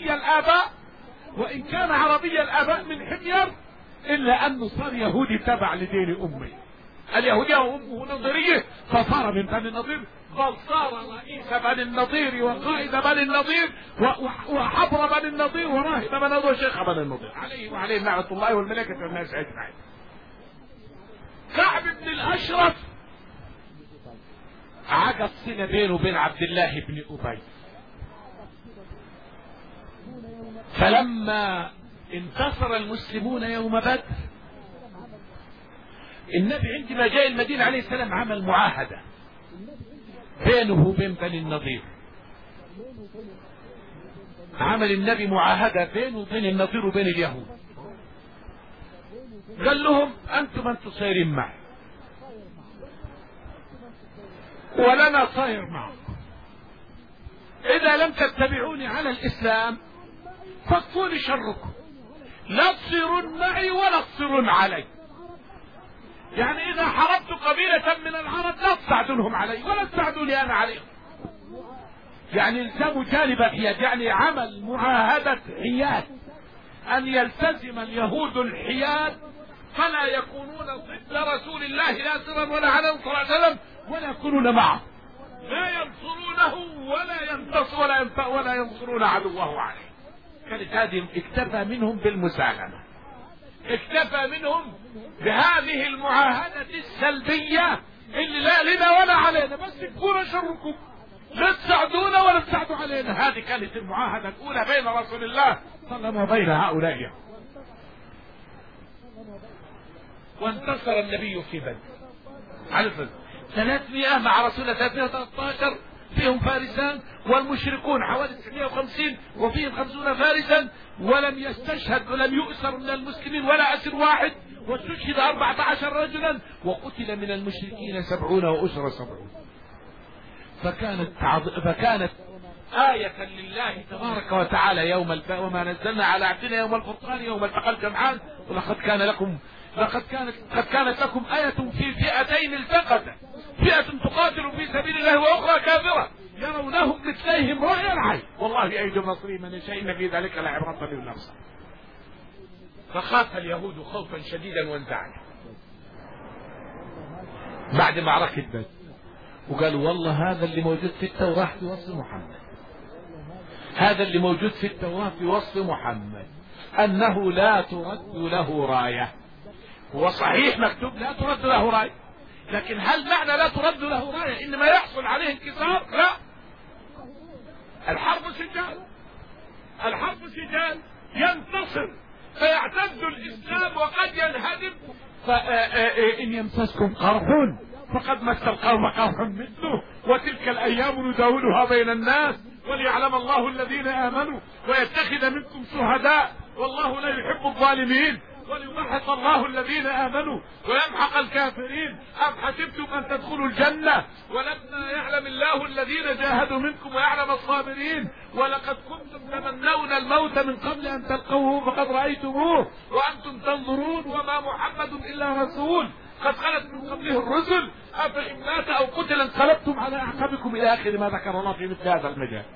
S2: عربي الآباء من حمير، إلا أنه صار يهودي تبع لدين أمه. اليهودية وأمه نظرية فصار من بني النضير، بل صار رئيس بني النضير وقائد بني النضير وحبر بني النضير وراهب بني النضير وشيخ بني النضير عليه وعليه لعنة الله والملائكة والناس أجمعين. كعب بن الأشرف عقد صلة بينه وبين عبد الله بن أبي، فلما انتصر المسلمون يوم بدر النبي عندما جاء المدينة عليه السلام عمل معاهدة بينه وبين بني النضير. عمل النبي معاهدة بينه وبين النضير وبين اليهود، قال لهم أنتم صايرين معي ولنا صاير معكم، إذا لم تتبعوني على الإسلام فاكفوني شركم، لا تصيرون معي ولا تصيرون علي. يعني إذا حربت قبيلة من العرب لا تساعدونهم علي ولا تساعدوني أنا عليهم. يعني الزموا جانب الحياد، يعني عمل معاهدة حياد أن يلتزم اليهود الحياد فلا يكونون ضد رسول الله لا سرا ولا علنا صلى الله عليه وسلم ولا يكونون معه، لا ينصرونه ولا ينصرون عدوه عليه. كانت هذه اكتفى منهم بالمسالمة، اكتفى منهم بهذه المعاهدة السلبية اللي لا لنا ولا علينا، بس تكونوا شركم، لا تساعدونا ولا تساعدوا علينا. هذه كانت المعاهدة الأولى بين رسول الله صلى الله عليه وسلم وبين هؤلاء. وانتصر النبي في بدر على الفضل 300 مع رسول الله، 313 فيهم فارسان، والمشركون حوالي 950 وفيهم 50 فارسا، ولم يستشهد ولم يؤسر من المسلمين ولا أسر واحد، واستشهد 14 رجلا، وقتل من المشركين 70 وأسر 70. فكانت آية لله تبارك وتعالى يوم وما نزلنا على عبدنا يوم الفرقان يوم التقى الجمعان ولقد كانت لكم آية في فئتين التقتا، فئة تقاتل في سبيل الله وأخرى كافرة يرونهم مثليهم رأي العين والله يأيد النصر من يشاء إن في ذلك لعبرة للأبصار. فخاف اليهود خوفا شديدا وانزعجوا بعد معركة بدر، وقالوا والله هذا اللي موجود في التوراة في وصف محمد، هذا اللي موجود في التوراة في وصف محمد أنه لا ترد له راية. هو صحيح مكتوب لا ترد له راية، لكن هل معنى لا ترد له راية إنما يحصل عليه انكسار؟ لا، الحرب سجال، الحرب سجال، ينتصر فيعتز الإسلام وقد ينهدم. فإن يمسسكم قرح فقد مس القوم قرح مثله وتلك الأيام نداولها بين الناس وليعلم الله الذين آمنوا ويتخذ منكم شهداء والله لا يحب الظالمين وليمحص الله الذين آمنوا ويمحق الكافرين. أم حسبتم أن تدخلوا الجنة ولما يعلم الله الذين جاهدوا منكم ويعلم الصابرين ولقد كنتم تمنون الموت من قبل أن تلقوه فقد رأيتموه وأنتم تنظرون وما محمد إلا رسول قد خلت من قبله الرسل أفإن مات أو قتل انقلبتم على أعقابكم إلى آخر ما ذكر الله في مثل هذا المجال.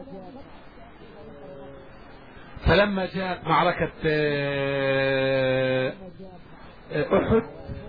S2: فلما جاءت معركة أحد،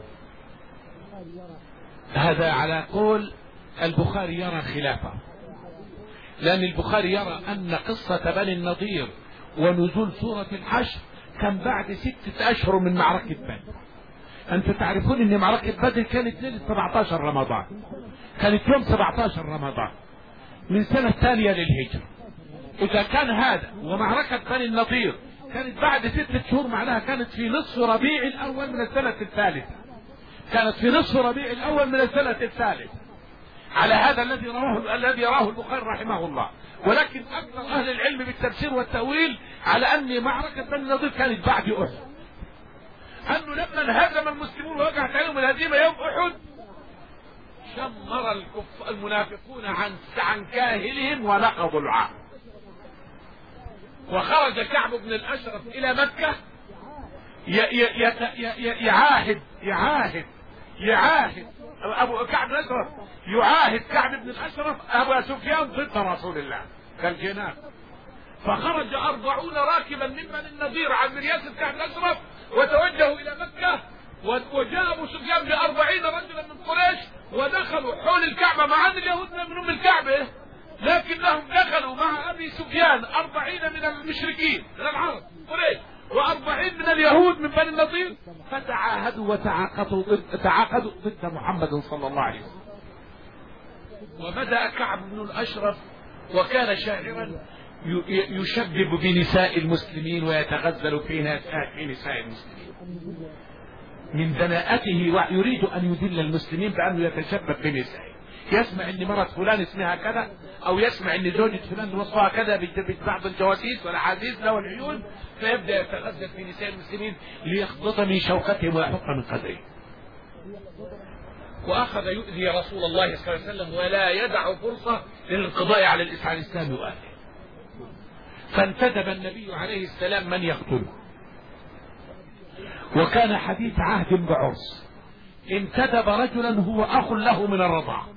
S2: هذا على قول البخاري يرى خلافه، لأن البخاري يرى أن قصة بني النضير ونزول سورة الحشر كان بعد 6 أشهر من معركة بدر. أنتم تعرفون أن معركة بدر كانت ليلة 17 رمضان، كانت يوم 17 رمضان من سنة ثانية للهجرة. إذا كان هذا ومعركة بني النضير كانت بعد 6 شهور، معناها كانت في نصف ربيع الأول من السنة الثالثة، كانت في نصف ربيع الأول من السنة الثالثة، على هذا الذي يراه البخاري رحمه الله. ولكن أكثر أهل العلم بالتفسير والتأويل على أن معركة بني النضير كانت بعد أحد، أنه لما انهزم المسلمون ووقعت عليهم الهزيمة يوم أحد شمر المنافقون عن كاهلهم ونقضوا العهد، وخرج كعب بن الأشرف إلى مكة يعاهد أبو كعب بن الأشرف يعاهد كعب بن الأشرف أبو سفيان ضد رسول الله كالجنان. فخرج 40 راكبا من بني النضير عن رياسة كعب بن الأشرف وتوجهوا إلى مكة، وجاء أبو سفيان ب40 رجلا من قريش ودخلوا حول الكعبة مع أن اليهود من الكعبة، لكنهم دخلوا مع أبي سفيان 40 من المشركين من العرب قريش و40 من اليهود من بني النضير، فتعاهدوا وتعاقدوا ضد محمد صلى الله عليه وسلم. وبدأ كعب بن الأشرف وكان شاعرا يشبب بنساء المسلمين ويتغزل في نساء المسلمين من دناءته، ويريد أن يذل المسلمين بأنه يتشبب بنسائه. يسمع ان مرة فلان اسمها كذا، او يسمع ان زوجة فلان وصفها كذا ببعض الجواسيس والاحاديث له والعيون، فيبدأ يتغزل في نساء المسلمين ليخضط من شوكتهم ويحط من قدرهم. واخذ يؤذي رسول الله صلى الله عليه وسلم ولا يدع فرصة للانقضاء على الاسلام واهله. فانتدب النبي عليه السلام من يقتله، وكان حديث عهد بعرس، انتدب رجلا هو اخ له من الرضاعة،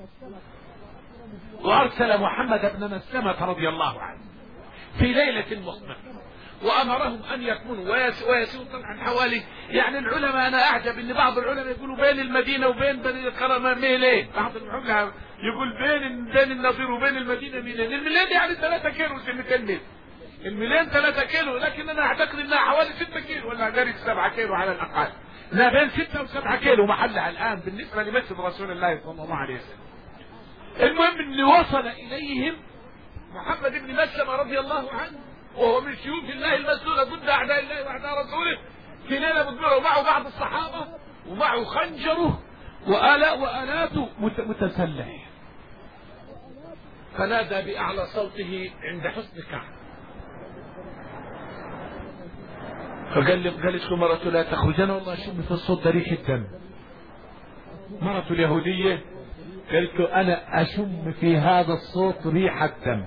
S2: وارسل محمد بن مسلمة رضي الله عنه في ليلة مقبلة وامرهم ان يكونوا ويسيروا طبعا حوالي، يعني العلماء انا اعجب ان بعض العلماء يقولوا بين المدينة وبين بني القرى ميلين، بعض العلماء يقول بين النضير وبين المدينة ميلين، الميلين يعني 3 كيلو سنتين ميل، الميلين 3 كيلو، لكن انا اعتقد انها حوالي 6 كيلو ولا قريب 7 كيلو على الاقل، لا بين 6 و7 كيلو محلها الان بالنسبة لمسجد رسول الله صلى الله عليه وسلم. المهم اللي وصل اليهم محمد بن مسلمة رضي الله عنه وهو من سيوف الله المسلولة ضد اعداء الله واعداء رسوله في ليلة مدبرة، ومعه بعض الصحابة ومعه خنجره وآلاته متسلح، فنادى بأعلى صوته عند حسن كعب، قالت له مرته لا تخرجنا والله شم في الصوت ده ريح الدم. مرته اليهودية قالت له أنا أشم في هذا الصوت ريح الدم،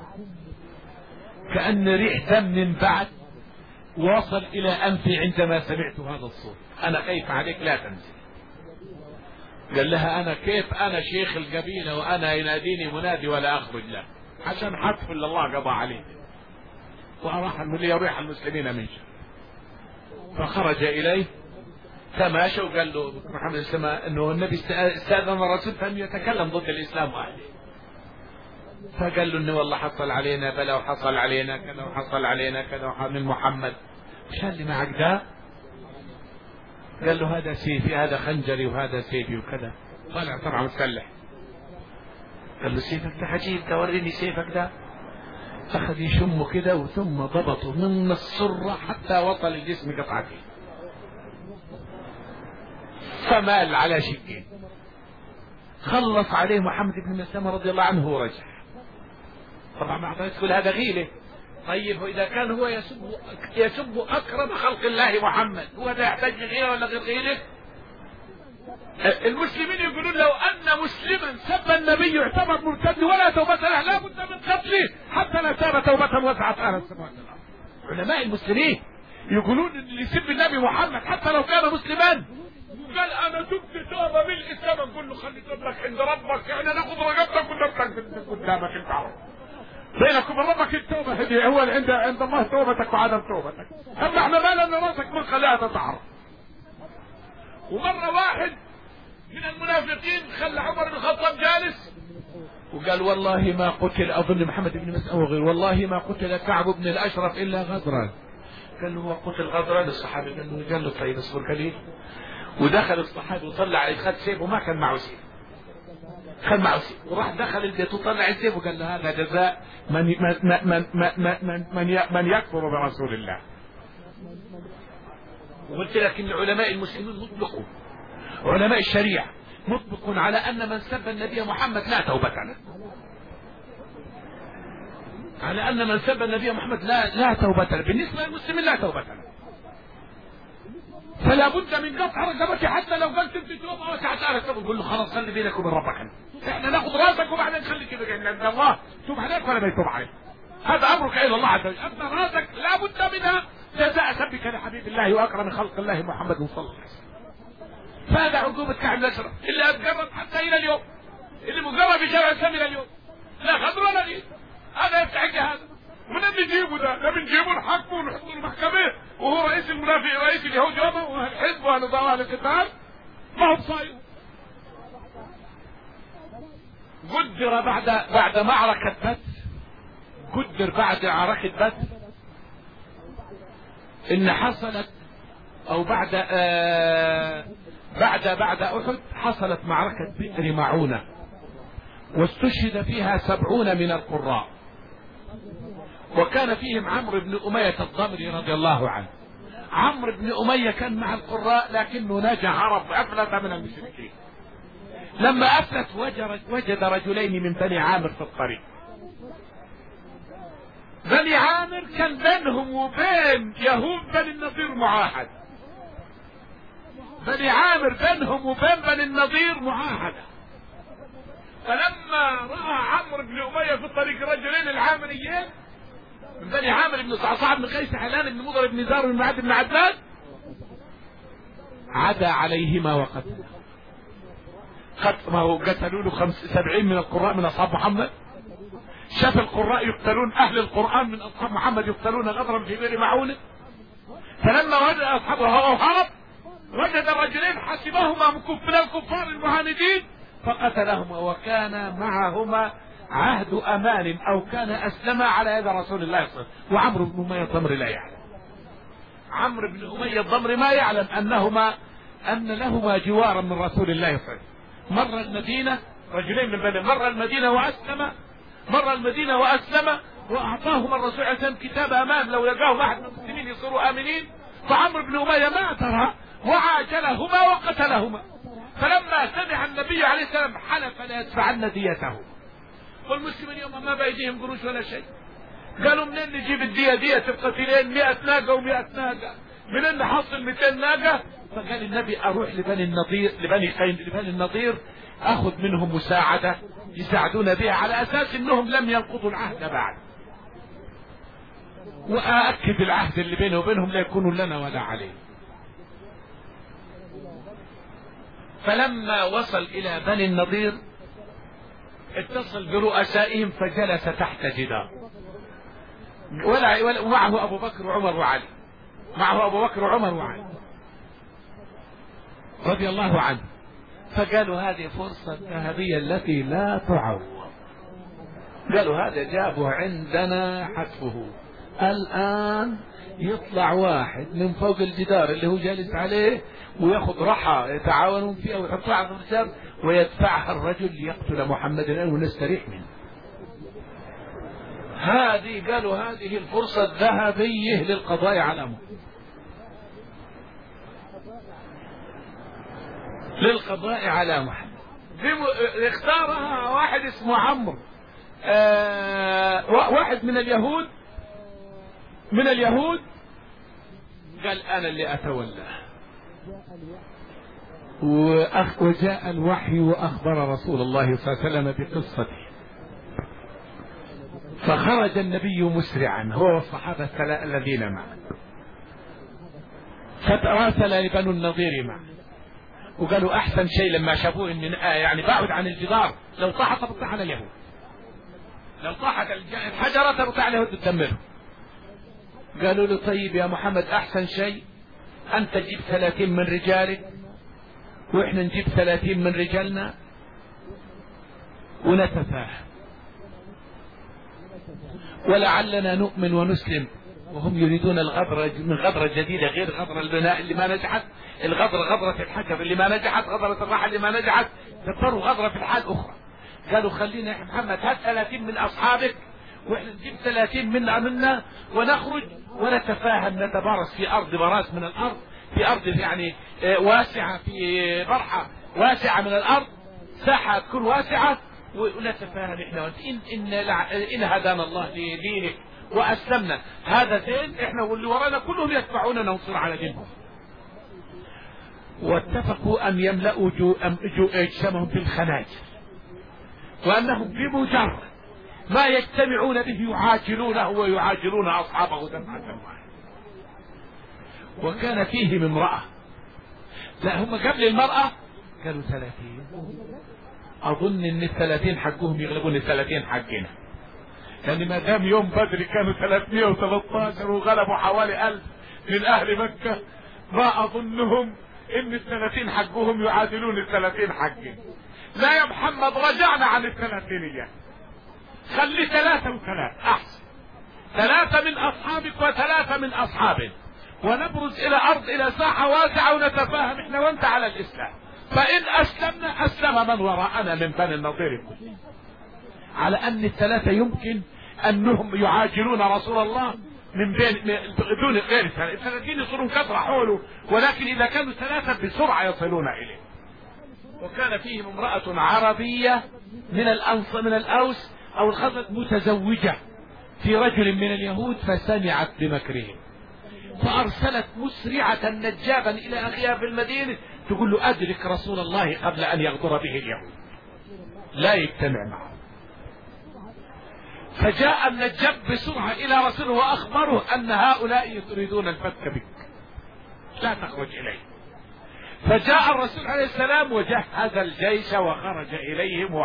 S2: كأن ريح دم من بعد وصل إلى أنفي عندما سمعت هذا الصوت، أنا خايف عليك لا تنزل. قال لها أنا كيف أنا شيخ القبيلة وأنا يناديني منادي ولا أخرج له عشان حتف اللي الله قضى عليه، وأراح يريح المسلمين من شر. فخرج إليه تماشى وقال له محمد السماء أنه النبي استأذن الرسول فأن يتكلم ضد الإسلام وأهله. فقال له إنه والله حصل علينا بلا وحصل علينا كذا وحصل علينا كذا من محمد. مش اللي معك ده؟ قال له هذا سيفي، هذا خنجري، وهذا سيفي وكذا. طلع طبعا مسلح. قال له سيفك ده عجيب، ده وريني سيفك ده. أخذ يشمه كده وثم ضبطه من السرة حتى وصل الجسم قطعتين، فمال على شقين. خلص عليه محمد بن مسلمة رضي الله عنه ورجع. طبعا ما أعطيت كل هذا غيله. طيب وإذا كان هو يسب أكرم خلق الله محمد، هو ده يحتاج غيره ولا غير غيره؟ المسلمين يقولون لو أن مسلما سب النبي يعتبر مرتد ولا توبة له، لا بد من قتله حتى لا تاب توبة وسعت أهل السماوات والأرض. علماء المسلمين يقولون اللي يسب النبي محمد حتى لو كان مسلما قال أنا تبت توبة بالإسلام، نقول له خلي توبتك عند ربك، يعني ناخذ رقبتك ونرتك قدامك انت عرف. بينك وبين ربك التوبة هدي، هو عند الله توبتك وعدم توبتك، أما احنا ما لنا راسك من خلاها تتعرف. ومرة واحد من المنافقين خلى عمر بن الخطاب جالس وقال والله ما قتل، أظن محمد بن مسعود وغيره، والله ما قتل كعب بن الأشرف إلا غدرا. قال له هو قتل غدرا؟ الصحابي قال له طيب اصبر قليل. ودخل الصحابي وطلع عليه، خد سيف وما كان معه سيف، خد معه سيف وراح دخل البيت وطلع السيف وقال له هذا جزاء من يكفر برسول الله. وقلت لك ان علماء المسلمين مطلقون، علماء الشريعة مطلقون على ان من سب النبي محمد لا توبة له، على ان من سب النبي محمد لا توبة له، بالنسبة للمسلمين لا توبة له. فلا بد من قطع رقبته حتى لو قلت انت توبة وسعت اهلك، تقول له خلاص خلي بينك وبين ربك، احنا ناخذ راسك وبعدين نخلي كده عند الله توب عليك ولا ما يتوب عليك، هذا امرك الى الله عز وجل. اما راسك لا بد منها جزاء سبك لحبيب الله واكرم خلق الله محمد صلى الله عليه وسلم. فهذا عقوبة كعب الأشرف اللي أتقرب حتى إلى اليوم، اللي مقرب في شارع الإسلام إلى اليوم، لا خضر ولا غير. هذا يستحق هذا، من نجيبه ده؟ لا بنجيبه نحكمه ونحطه المحكمة وهو رئيس المنافق، رئيس اليهود يومه والحزب ونظام القتال ما هو صاير. قدر بعد معركة بدر، قدر بعد معركة بدر إن حصلت أو بعد أحد حصلت معركة بئر معونة، واستشهد فيها 70 من القراء، وكان فيهم عمرو بن أمية الضمري رضي الله عنه. عمرو بن أمية كان مع القراء لكنه نجا هرب أفلت من المشركين. لما أفلت وجد رجلين من بني عامر في الطريق. بني عامر كان بينهم وبين يهود بني النضير معاهد، بني عامر بينهم وبين بني النضير معاهدة. فلما رأى عمرو بن أمية في الطريق رجلين العامريين من بني عامر بن صعصاع بن قيس حلان بن مضر بن زار بن معد بن عدنان، عدا عليهما وقتلهما. قتلوا له 70 من القراء من أصحاب محمد. شاف القراء يقتلون، أهل القرآن من أصحاب محمد يقتلون غدرا في بئر معونة. فلما وجد أصحابه هرب وجد الرجلين حسبهما من الكفار المعاندين فقتلهما، وكان معهما عهد أمان أو كان أسلم على يد رسول الله صلى الله عليه وسلم. وعمرو بن أمية الضمري لا يعلم، عمرو بن أمية الضمري ما يعلم أن لهما جوارا من رسول الله صلى الله عليه وسلم. مر المدينة رجلين من بني، مر المدينة وأسلم وأعطاهما الرسول عليه السلام كتاب أمان، لو لقاهم أحد من المسلمين يصيروا آمنين. فعمرو بن أمية ما ترى وعاجلهما وقتلهما. فلما سمع النبي عليه السلام حلف لا يدفعن ديته. والمسلمين يوم ما بأيديهم قروش ولا شيء. قالوا منين نجيب الدية؟ دية القتيلين 100 ناقة و100 ناقة، منين نحصل 200 ناقة؟ فقال النبي أروح لبني النضير أخذ منهم مساعدة يساعدون بها على أساس أنهم لم ينقضوا العهد بعد، وأأكد العهد اللي بينه وبينهم لا يكون لنا ولا عليه. فلما وصل إلى بني النضير اتصل برؤسائهم فجلس تحت جدار، ومعه أبو بكر وعمر وعلي، رضي الله عنه. فقالوا هذه فرصة ذهبية التي لا تعوض، قالوا هذا جابه عندنا حتفه، الآن يطلع واحد من فوق الجدار اللي هو جالس عليه ويأخذ رحى يتعاونون فيها ويحطها على الرجال ويدفعها الرجل ليقتل محمد الآن ونستريح منه. قالوا هذه الفرصة الذهبية للقضاء على محمد، اختارها واحد اسمه عمرو، واحد من اليهود قال أنا اللي أتولى. وجاء الوحي وأخبر رسول الله صلى الله عليه وسلم بقصته، فخرج النبي مسرعا هو والصحابة الذين معه، فتراسل لبنو النضير معه وقالوا أحسن شيء لما شافوه إن يعني بعد عن الجدار، لو طاحت بطاح على اليهود، لو طاحت الحجرة بطاح على اليهود تدمره. قالوا له طيب يا محمد أحسن شيء أنت تجيب 30 من رجالك وإحنا نجيب 30 من رجالنا ونتفاهم، ولعلنا نؤمن ونسلم. وهم يريدون من غدرة جديدة غير غدرة البناء اللي ما نجحت، غدرة الحجر اللي ما نجحت، غدرة الراحة اللي ما نجحت، تضطروا غدرة في الحال أخرى. قالوا خلينا يا محمد هات 30 من أصحابك وإحنا نجيب 30 منا ونخرج ونتفاهم، نتبارس في أرض براس من الأرض، في أرض يعني واسعة، في برحة واسعة من الأرض، ساحة تكون واسعة، ونتفاهم إحنا إن هدانا الله لدينك وأسلمنا هذا زين، إحنا واللي ورانا كلهم يتبعوننا ننصر على دينهم. واتفقوا أن يملأوا أجسامهم بالخناجر، وأنهم بمجرد ما يجتمعون به يعاجلونه ويعاجلون أصحابه دمعة واحدة. وكان فيهم امرأة، لا هم قبل المرأة كانوا 30، أظن إن 30 حقهم يغلبون 30 حقنا، يعني ما دام يوم بدر كانوا 313 وغلبوا حوالي 1000 من أهل مكة، ما أظنهم إن 30 حقهم يعادلون 30 حقنا. لا يا محمد رجعنا عن 30، خلي 3 و3 أحسن، 3 من أصحابك و3 من أصحابنا، ونبرز إلى أرض إلى ساحة واسعة ونتفاهم إحنا وأنت على الإسلام، فإن أسلمنا أسلم من وراءنا من بني النضير، على أن ال3 يمكن أنهم يعاجلون رسول الله من دون غير 30 يصيرون كثرة حوله، ولكن إذا كانوا 3 بسرعة يصلون إليه. وكان فيهم امرأة عربية من الأوس أو الخزرج متزوجة في رجل من اليهود، فسمعت بمكرهم فأرسلت مسرعة نجابا إلى أخيها في المدينة تقول له أدرك رسول الله قبل أن يغدر به اليهود لا يجتمع معه. فجاء النجاب بسرعة إلى رسوله وأخبره أن هؤلاء يريدون الفتك بك لا تخرج إليه. فجاء الرسول عليه السلام وجهز الجيش وخرج إليهم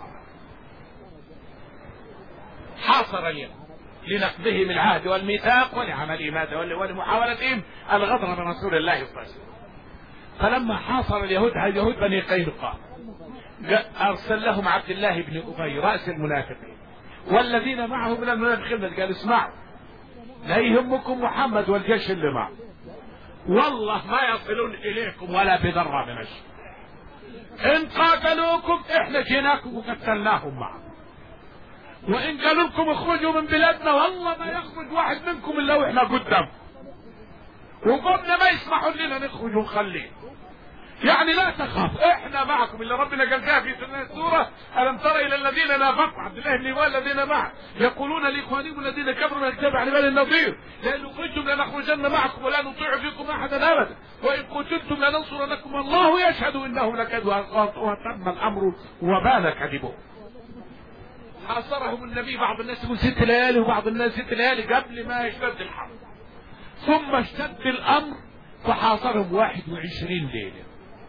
S2: حاصر اليهود لنقضهم العهد والميثاق ولعملهم هذا ولمحاولتهم الغدر برسول الله صلى الله عليه وسلم. فلما حاصر اليهود بني قينقاع أرسل لهم عبد الله بن أبي رأس المنافقين والذين معه من المنافقين قال اسمعوا لا يهمكم محمد والجيش اللي معه، والله ما يصلون إليكم ولا بذرة من الشر، إن قاتلوكم إحنا جيناكم وقتلناهم معكم، وإن قالوا لكم اخرجوا من بلادنا والله ما يخرج واحد منكم إلا وإحنا قدام، وقمنا ما يسمحوا لنا نخرج ونخليه، يعني لا تخاف احنا معكم. اللي ربنا قال فيها في سورة ألم تر إلى الذين نافقوا عبد الله بن أبي الذين معه يقولون لإخوانهم الذين كفروا من الكتاب عن بني النضير لئن أخرجتم لنخرجن معكم ولا نطيع فيكم أحدا أبدا وإن قتلتم لننصرنكم والله يشهد إنه لكذب وتم الأمر وبان كذبه. حاصرهم النبي، بعض الناس يقول 6 ليالي وبعض الناس 6 ليالي قبل ما يشتد الحرب، ثم اشتد الأمر فحاصرهم 21 ليلة.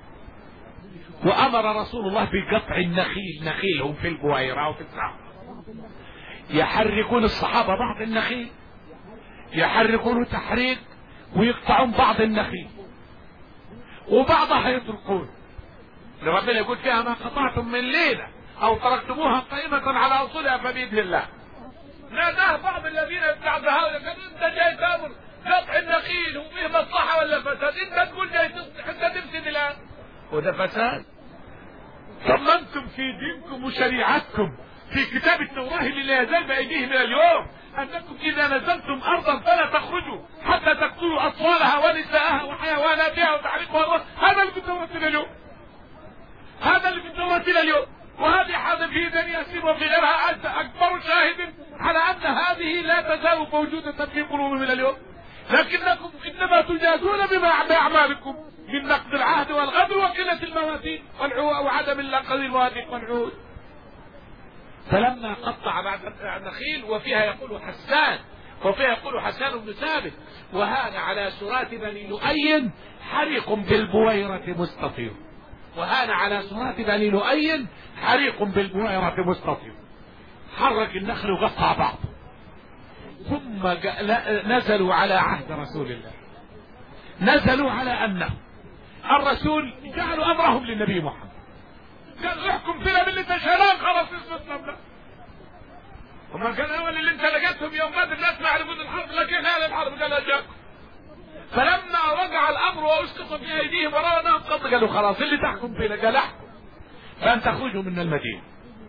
S2: وأمر رسول الله بقطع نخيلهم في البويرة وفي الصحراء، يحركون الصحابة بعض النخيل يحركون تحريك ويقطعون بعض النخيل وبعضها يتركون. ربنا يقول فيها ما قطعتم من ليلة او تركتموها قائمة على اصولها فبإذن الله. ناداه بعض الذين بعد هؤلاء قالوا انت جاي تامر قطع النخيل وفيه مصلحة ولا فساد؟ انت تقول جاي تصلح، انت تفسد الان وده فساد. صممتم في دينكم وشريعتكم في كتاب التوراة اللي لا يزال بأيديه من اليوم أنكم إذا نزلتم أرضا فلا تخرجوا حتى تقتلوا أطفالها ونساءها وحيواناتها وتحرقوا. هذا اللي في التوراة اليوم، هذا اللي في التوراة اليوم. وهذه حاجة في بني ياسين وفي غيرها أكبر شاهد على أن هذه لا تزال موجودة في قلوبهم من اليوم، لكنكم إنما تجازون بأعمالكم من نقض العهد والغدر وقلة المواثيق وعدم النقض المواثيق والعهود. فلما قطع بعد النخيل وفيها يقول حسان، وفيها يقول حسان بن ثابت: وهان على سرات بني لؤي حريق بالبويرة مستطير. وهان على سرات بني لؤي حريق بالبويرة مستطير. حرك النخل وقطع بعض، ثم نزلوا على عهد رسول الله، نزلوا على أنه الرسول جعلوا أمرهم للنبي محمد، قال احكم فينا باللي تشهدان خلاص اسلمنا. هم قال اول اللي انت لقيتهم يوم بدر الناس ما يعرفون الحرب لكن هذا الحرب قال اجاكم. فلما وقع الامر واسقط في ايديهم ورانهم قالوا خلاص اللي تحكم فينا قال احكم فان تخرجوا من المدينه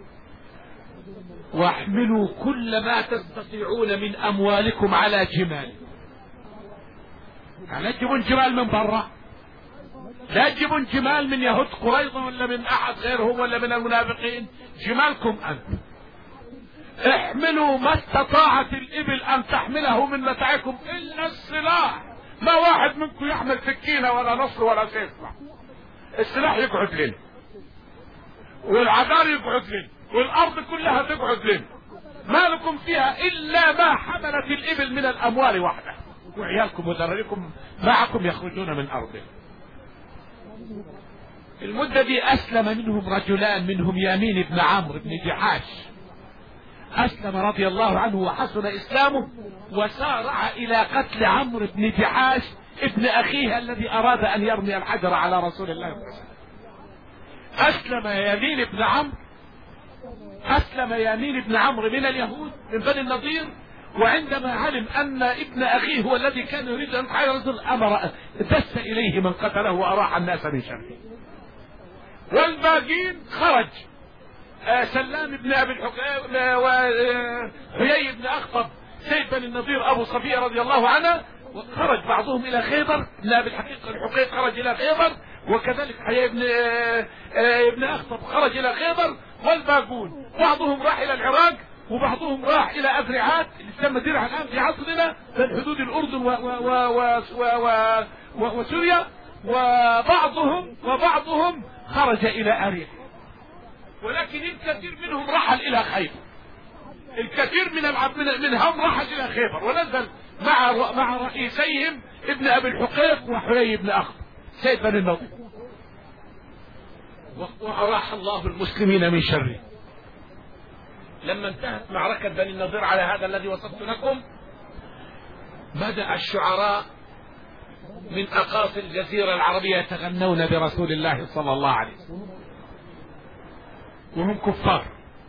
S2: واحملوا كل ما تستطيعون من اموالكم على جمال. يعني تجيبون جمال من برا، لا تجيبون جمال من يهود قريظة ولا من احد غيرهم ولا من المنافقين، جمالكم انت. احملوا ما استطاعت الابل ان تحمله من متاعكم الا السلاح. ما واحد منكم يحمل سكينة ولا نصر ولا سيف، السلاح يقعد لنا والعذار يقعد لنا والارض كلها تقعد لنا، ما لكم فيها الا ما حملت الابل من الاموال وحدها، وعيالكم وذراريكم معكم يخرجون من ارضهم. المدة دي اسلم منهم رجلان، منهم يمين بن عمرو بن جحاش اسلم رضي الله عنه وحسن اسلامه، وسارع الى قتل عمرو بن جحاش ابن اخيه الذي اراد ان يرمي الحجر على رسول الله. اسلم يمين بن عمرو، اسلم يمين بن عمرو من اليهود من بني النضير، وعندما علم ان ابن اخيه هو الذي كان يريد ان يقتل الرسول امر دس اليه من قتله واراح الناس من شره. والباقين خرج سلام بن ابي الحقيق وحيي بن اخطب سيد بني النضير ابو صفيه رضي الله عنه، وخرج بعضهم الى خيبر. بن ابي الحقيق خرج الى خيبر، وكذلك حيي بن اخطب خرج الى خيبر. والباقون بعضهم راح الى العراق وبعضهم راح الى اذرعات اللي تسمى درعا الان في عصرنا بين حدود الاردن وسوريا، وبعضهم خرج الى اريح. ولكن الكثير منهم رحل الى خيبر، الكثير منهم رحل الى خيبر ونزل مع رئيسيهم ابن ابي الحقيق وحيي بن اخطب سيد بني النضير، وأراح الله المسلمين من شره. لما انتهت معركة بني النضير على هذا الذي وصفت لكم، بدأ الشعراء من أقاصي الجزيرة العربية يتغنون برسول الله صلى الله عليه وسلم وهم كفار.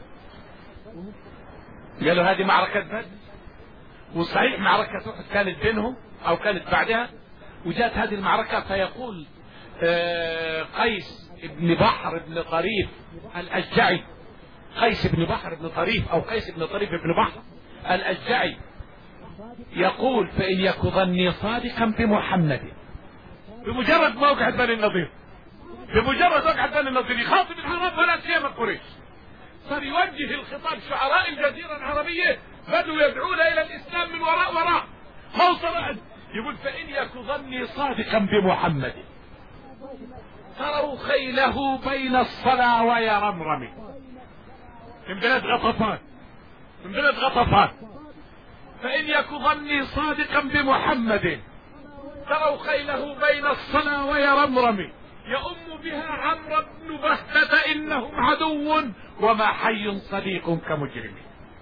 S2: قالوا هذه معركة بدر، وصحيح معركة أحد كانت بينهم أو كانت بعدها، وجاءت هذه المعركة فيقول قيس ابن بحر بن طريف الأشجعي، قيس بن بحر بن طريف أو قيس بن طريف بن بحر الأشجعي يقول: فإن يك ظني صادقا بمحمد. بمجرد ما وقعت بني النضير، بمجرد وقعت بني النضير يخاطب العرب ولا سيما قريش، صار يوجه الخطاب شعراء الجزيرة العربية بدوا يدعون إلى الإسلام من وراء ما وصل. يقول: فإن يك ظني صادقا بمحمد تروا خيله بين الصلا ويرمرم. من بلاد غطفان، فإن يك ظني صادقا بمحمد تروا خيله بين الصلا ويرمرم، يؤم بها عمرو بن بهتة إنهم عدو وما حي صديق كمجرم.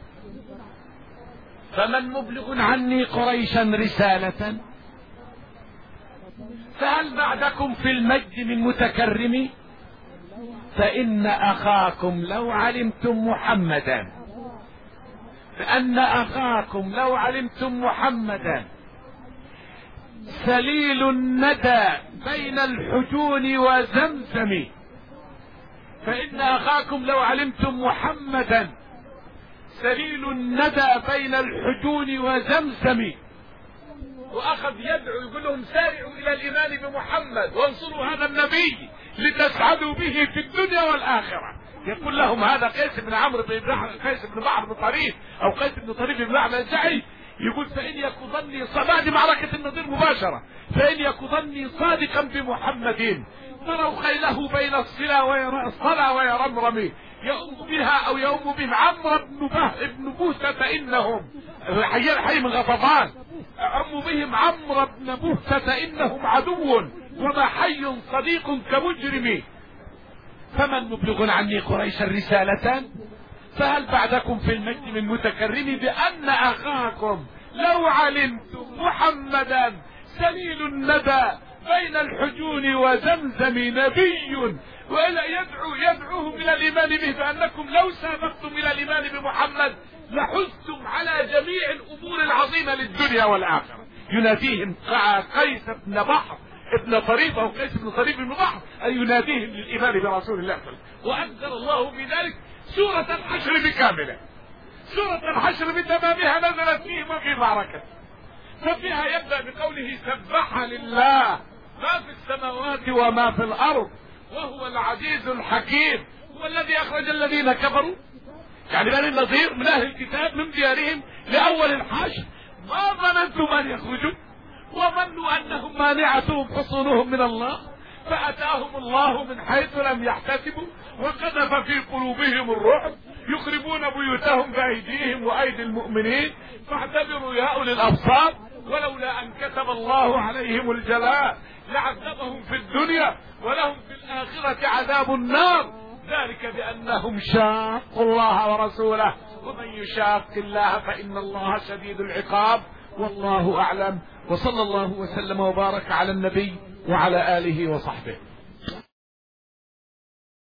S2: فمن مبلغ عني قريشا رسالة فهل بعدكم في المجد من متكرم؟ فإن أخاكم لو علمتم محمدا سليل الندى بين الحجون وزمزم. فإن أخاكم لو علمتم محمدا سليل الندى بين الحجون وزمزم. وأخذ يدعو يقول لهم سارعوا إلى الإيمان بمحمد وانصروا هذا النبي لتسعدوا به في الدنيا والآخرة. يقول لهم هذا قيس بن عمرو بن قيس بن بحر بن طريف أو قيس بن طريف بن لعب الجعي، يقول فإن يكن ظني بعد معركة النضير مباشرة، فإن يكن ظني صادقا بمحمد تروا خيله بين الصلا ويرمرم يؤم بها أو يؤم بهم عمرو بن بوسة إنهم حي من غطفان، أم بهم عمرو بن بوسة إنهم عدو وما حي صديق كمجرم. فمن مبلغ عني قريش الرسالة فهل بعدكم في المجد من متكرم بأن أخاكم لو علمتم محمدا سليل الندى بين الحجون وزمزم نبي وإلا يدعوهم إلى الإيمان به، فأنكم لو سابقتم إلى الإيمان بمحمد لحزتم على جميع الأمور العظيمة للدنيا والآخرة. يناديهم قيس بن بحر ابن طريف أو قيس بن طريف بن بحر أن يناديهم للإيمان برسول الله صلى الله عليه وسلم. وأنزل الله في ذلك سورة الحشر بكاملة. سورة الحشر بتمامها نزلت فيهم في معركة، ففيها يبدأ بقوله سبح لله ما في السماوات وما في الأرض وهو العزيز الحكيم. هو الذي أخرج الذين كفروا يعني بني النضير من أهل الكتاب من ديارهم لأول الحشر، ما ظننتم أن يخرجوا وظنوا أنهم مانعتهم حصونهم من الله، فأتاهم الله من حيث لم يحتسبوا وقذف في قلوبهم الرعب يخربون بيوتهم بأيديهم وأيدي المؤمنين فاعتبروا يا أولي الأبصار. ولولا أن كتب الله عليهم الجلاء لعذبهم في الدنيا ولهم في الآخرة عذاب النار، ذلك بأنهم شاقوا الله ورسوله ومن يشاق الله فإن الله شديد العقاب. والله أعلم، وصلى الله وسلم وبارك على النبي وعلى آله وصحبه.